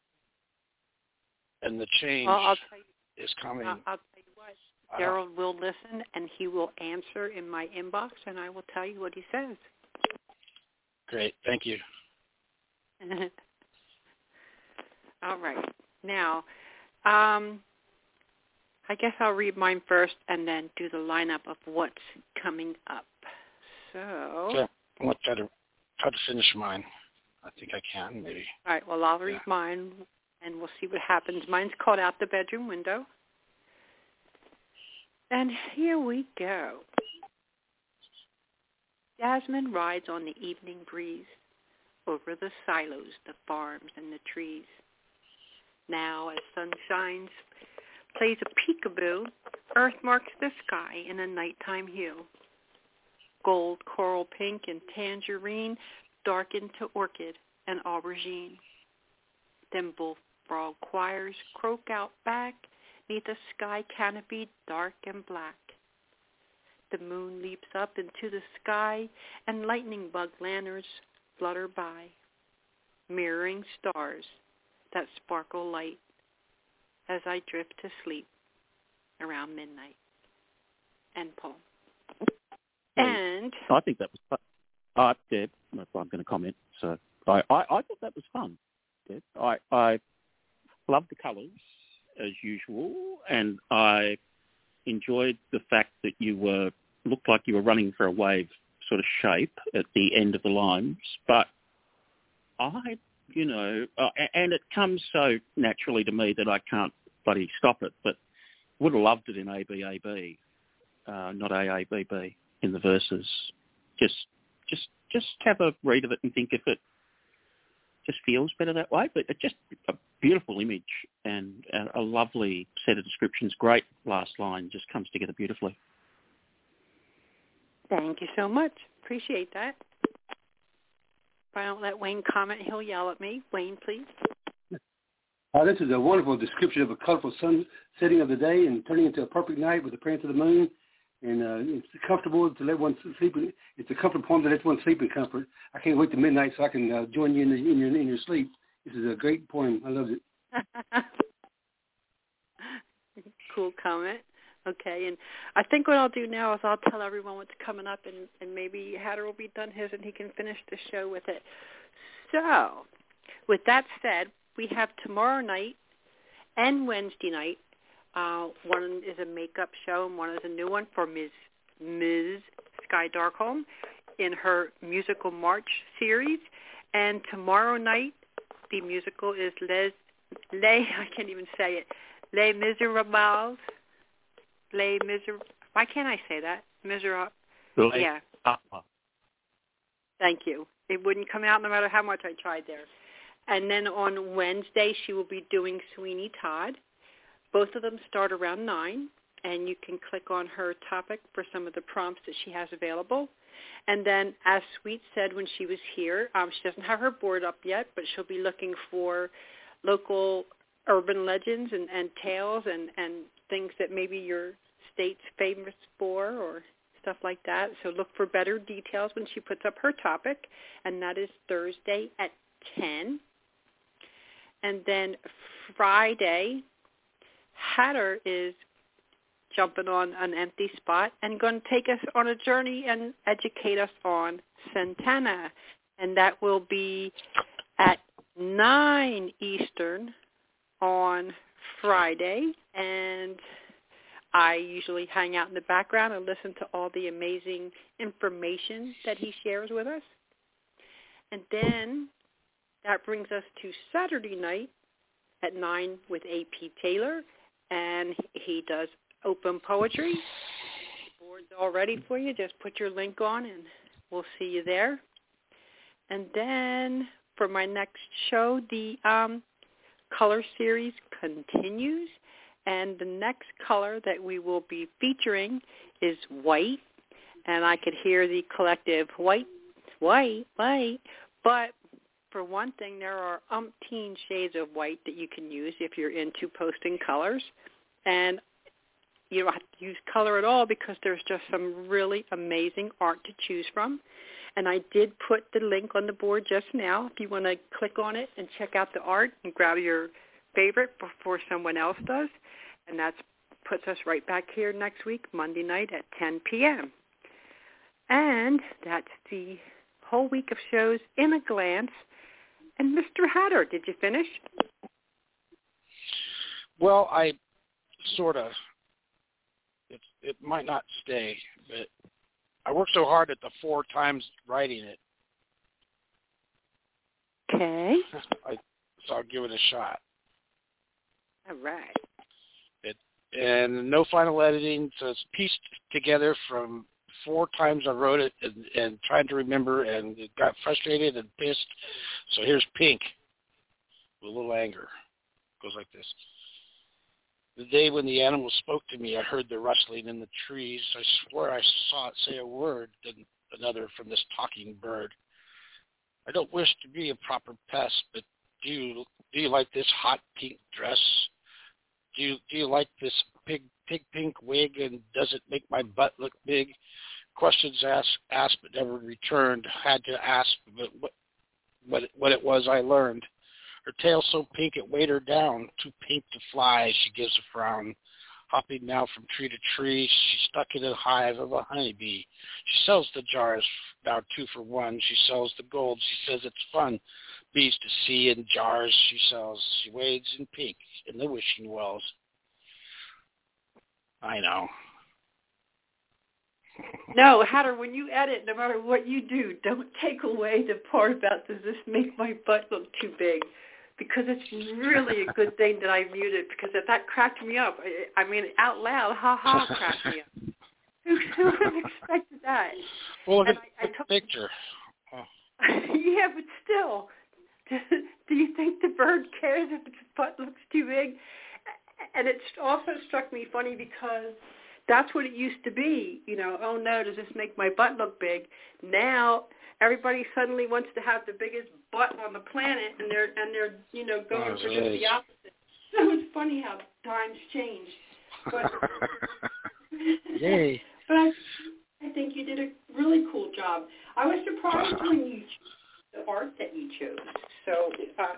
And the change is coming. I'll tell you what. Gerald will listen, and he will answer in my inbox, and I will tell you what he says. Great. Thank you. All right. Now, I guess I'll read mine first and then do the lineup of what's coming up. So. Okay. I'm going to try to finish mine. I think I can, maybe. All right. Well, I'll read mine, and we'll see what happens. Mine's called Out the Bedroom Window. And here we go. Jasmine rides on the evening breeze over the silos, the farms, and the trees. Now, as sun shines, plays a peekaboo, earth marks the sky in a nighttime hue. Gold, coral pink, and tangerine darken to orchid and aubergine. Then bullfrog choirs croak out back neath a sky canopy dark and black. The moon leaps up into the sky, and lightning bug lanterns flutter by, mirroring stars that sparkle light as I drift to sleep around midnight. End poem. And I think that was fun. Deb, I'm going to comment. So I thought that was fun, Deb. I love the colours as usual, and I enjoyed the fact that you looked like you were running for a wave sort of shape at the end of the lines, but and it comes so naturally to me that I can't bloody stop it, but would have loved it in ABAB, not AABB in the verses. Just have a read of it and think if it just feels better that way, but it's just a beautiful image and a lovely set of descriptions. Great last line, just comes together beautifully. Thank you so much. Appreciate that. If I don't let Wayne comment, he'll yell at me. Wayne, please. This is a wonderful description of a colorful sun setting of the day and turning into a perfect night with the appearance of the moon. And it's comfortable to let one sleep. It's a comfort poem that lets one sleep in comfort. I can't wait till midnight so I can join you in your sleep. This is a great poem. I love it. Cool comment. Okay, and I think what I'll do now is I'll tell everyone what's coming up, and maybe Hatter will be done his and he can finish the show with it. So, with that said, we have tomorrow night and Wednesday night. One is a makeup show and one is a new one for Ms. Sky Darkholm in her musical March series. And tomorrow night, the musical is I can't even say it, Les Miserables. Why can't I say that? Miserable. Yeah. Thank you. It wouldn't come out no matter how much I tried there. And then on Wednesday, she will be doing Sweeney Todd. Both of them start around 9, and you can click on her topic for some of the prompts that she has available. And then, as Sweet said when she was here, she doesn't have her board up yet, but she'll be looking for local urban legends and tales and things that maybe your state's famous for or stuff like that. So look for better details when she puts up her topic, and that is Thursday at 10. And then Friday, Hatter is jumping on an empty spot and going to take us on a journey and educate us on Santana. And that will be at 9 Eastern on Friday. And I usually hang out in the background and listen to all the amazing information that he shares with us. And then that brings us to Saturday night at 9 with A.P. Taylor, and he does open poetry. The board's all ready for you. Just put your link on, and we'll see you there. And then for my next show, the color series continues, and the next color that we will be featuring is white, and I could hear the collective white, white, white, but for one thing, there are umpteen shades of white that you can use if you're into posting colors. And you don't have to use color at all because there's just some really amazing art to choose from. And I did put the link on the board just now if you want to click on it and check out the art and grab your favorite before someone else does. And that puts us right back here next week, Monday night at 10 p.m. And that's the whole week of shows in a glance. And Mr. Hatter, did you finish? Well, I sort of. It might not stay, but I worked so hard at the 4 times writing it. Okay. So I'll give it a shot. All right. And no final editing, so it's pieced together from 4 times I wrote it and tried to remember and got frustrated and pissed. So here's Pink with a little anger. It goes like this. The day when the animal spoke to me, I heard the rustling in the trees. I swear I saw it say a word, then another from this talking bird. I don't wish to be a proper pest, but do you like this hot pink dress? Do you like this pig pink wig, and does it make my butt look big? Questions asked but never returned. Had to ask, but what it was I learned. Her tail so pink it weighed her down, too pink to fly. She gives a frown, hopping now from tree to tree. She's stuck in a hive of a honeybee. She sells the jars now 2 for 1. She sells the gold. She says it's fun. Bees to see in jars she sells. She wades in pink in the wishing wells. I know. No, Hatter, when you edit, no matter what you do, don't take away the part about does this make my butt look too big? Because it's really a good thing that I muted, because that cracked me up. I mean, out loud, ha-ha, cracked me up. Who would have expected that? Well, look at the picture. Oh. Yeah, but still, do you think the bird cares if its butt looks too big? And it also struck me funny because that's what it used to be. You know, oh no, does this make my butt look big? Now everybody suddenly wants to have the biggest butt on the planet, and they're going for just the opposite. So it's funny how times change. But yay! But I think you did a really cool job. I was surprised when you chose the art that you chose. So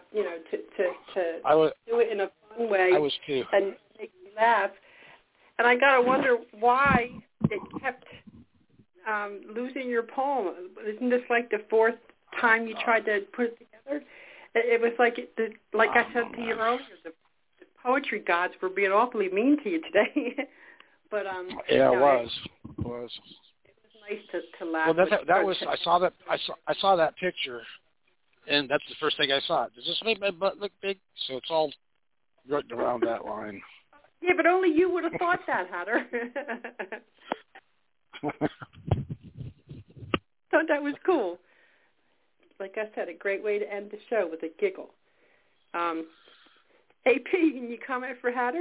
to do it in a fun way. I was too. And make me laugh. And I gotta wonder why it kept losing your poem. Isn't this like the 4th time you tried to put it together? It was like I said to you earlier, the poetry gods were being awfully mean to you today. But yeah, it was. It was nice to laugh. Well, that was. I saw that picture, and that's the first thing I saw. Does this make my butt look big? So it's all written around that line. Yeah, but only you would have thought that, Hatter. Thought that was cool. Like I said, a great way to end the show with a giggle. AP, can you comment for Hatter?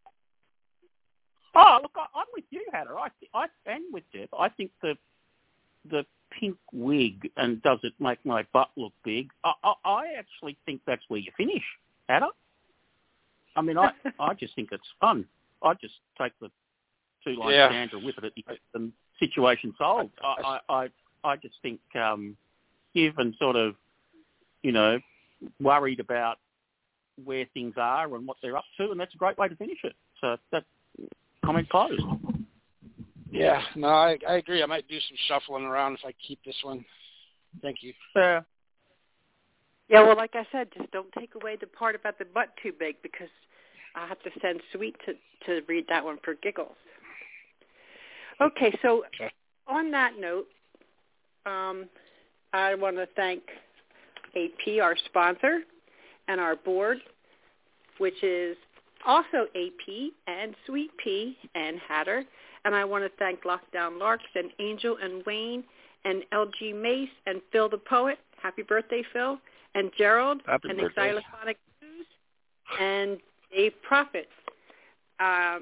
Oh, look, I'm with you, Hatter. I stand with Deb. I think the pink wig and does it make my butt look big? I actually think that's where you finish, Hatter. I mean, I just think it's fun. I just take the 2-line stanza with it and situation solved. I just think given sort of, worried about where things are and what they're up to, and that's a great way to finish it. So that comment closed. Yeah, no, I agree. I might do some shuffling around if I keep this one. Thank you. Yeah, well, like I said, just don't take away the part about the butt too big, because I have to send Sweet to read that one for giggles. Okay, so on that note, I want to thank AP, our sponsor, and our board, which is also AP and Sweet Pea and Hatter. And I want to thank Lockdown Larks and Angel and Wayne and LG Mace and Phil the Poet. Happy birthday, Phil. And Gerald and Xylophonic News and Dave Prophet. I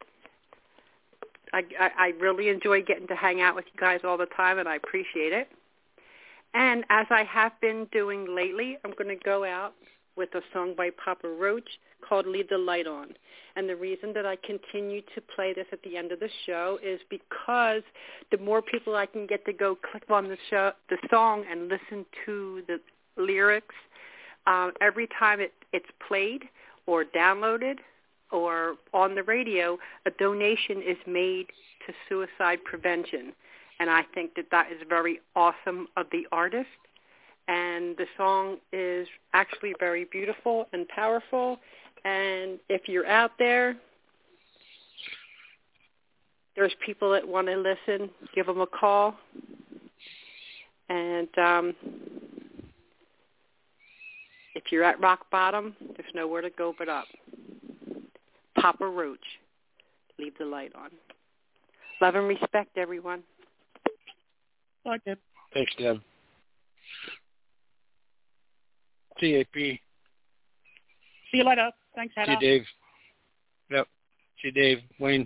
really enjoy getting to hang out with you guys all the time, and I appreciate it. And as I have been doing lately, I'm going to go out with a song by Papa Roach called Leave the Light On. And the reason that I continue to play this at the end of the show is because the more people I can get to go click on the song and listen to the lyrics, every time it's played or downloaded or on the radio, a donation is made to suicide prevention. And I think that is very awesome of the artist. And the song is actually very beautiful and powerful. And if you're out there, there's people that want to listen, give them a call. And if you're at rock bottom, there's nowhere to go but up. Papa Roach, Leave the Light On. Love and respect, everyone. Bye, Deb. Thanks, Deb. TAP. See you later. Thanks, Hannah. See you, Dave. Yep. See you, Dave. Wayne.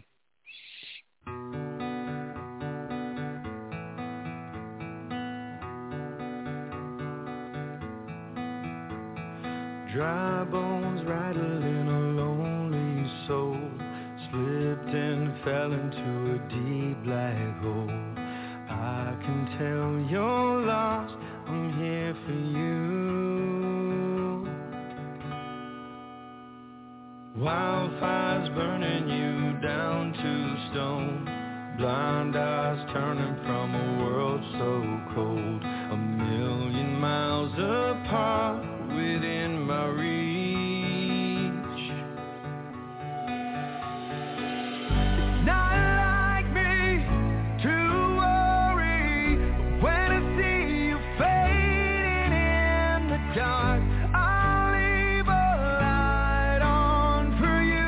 Dry bones rattling a lonely soul, slipped and fell into a deep black hole. I can tell you're lost, I'm here for you. Wildfires burning you down to stone, blind eyes turning from a world so cold, 1,000,000 miles apart within my reach. It's not like me to worry when I see you fading in the dark. I'll leave a light on for you.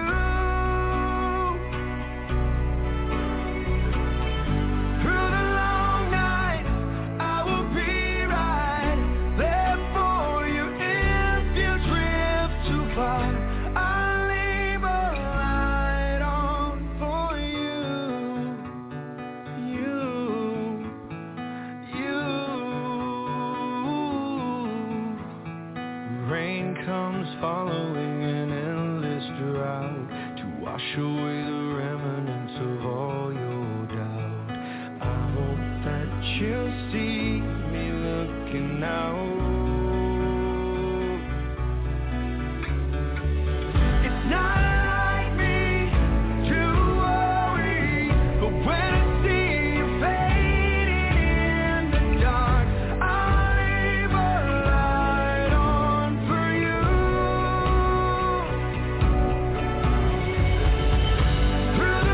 Through the long nights, I will be right there for you. If you drift too far, I'll leave a light on for you. Rain comes following an endless drought to wash away the remnants of all your doubt. I hope that you'll see me looking out. It's not like me to worry, but when I see you fading in the dark, I'll leave a light on for you. Through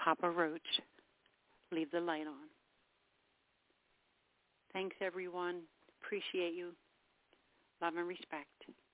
Papa Roach, leave the light on. Thanks, everyone. Appreciate you. Love and respect.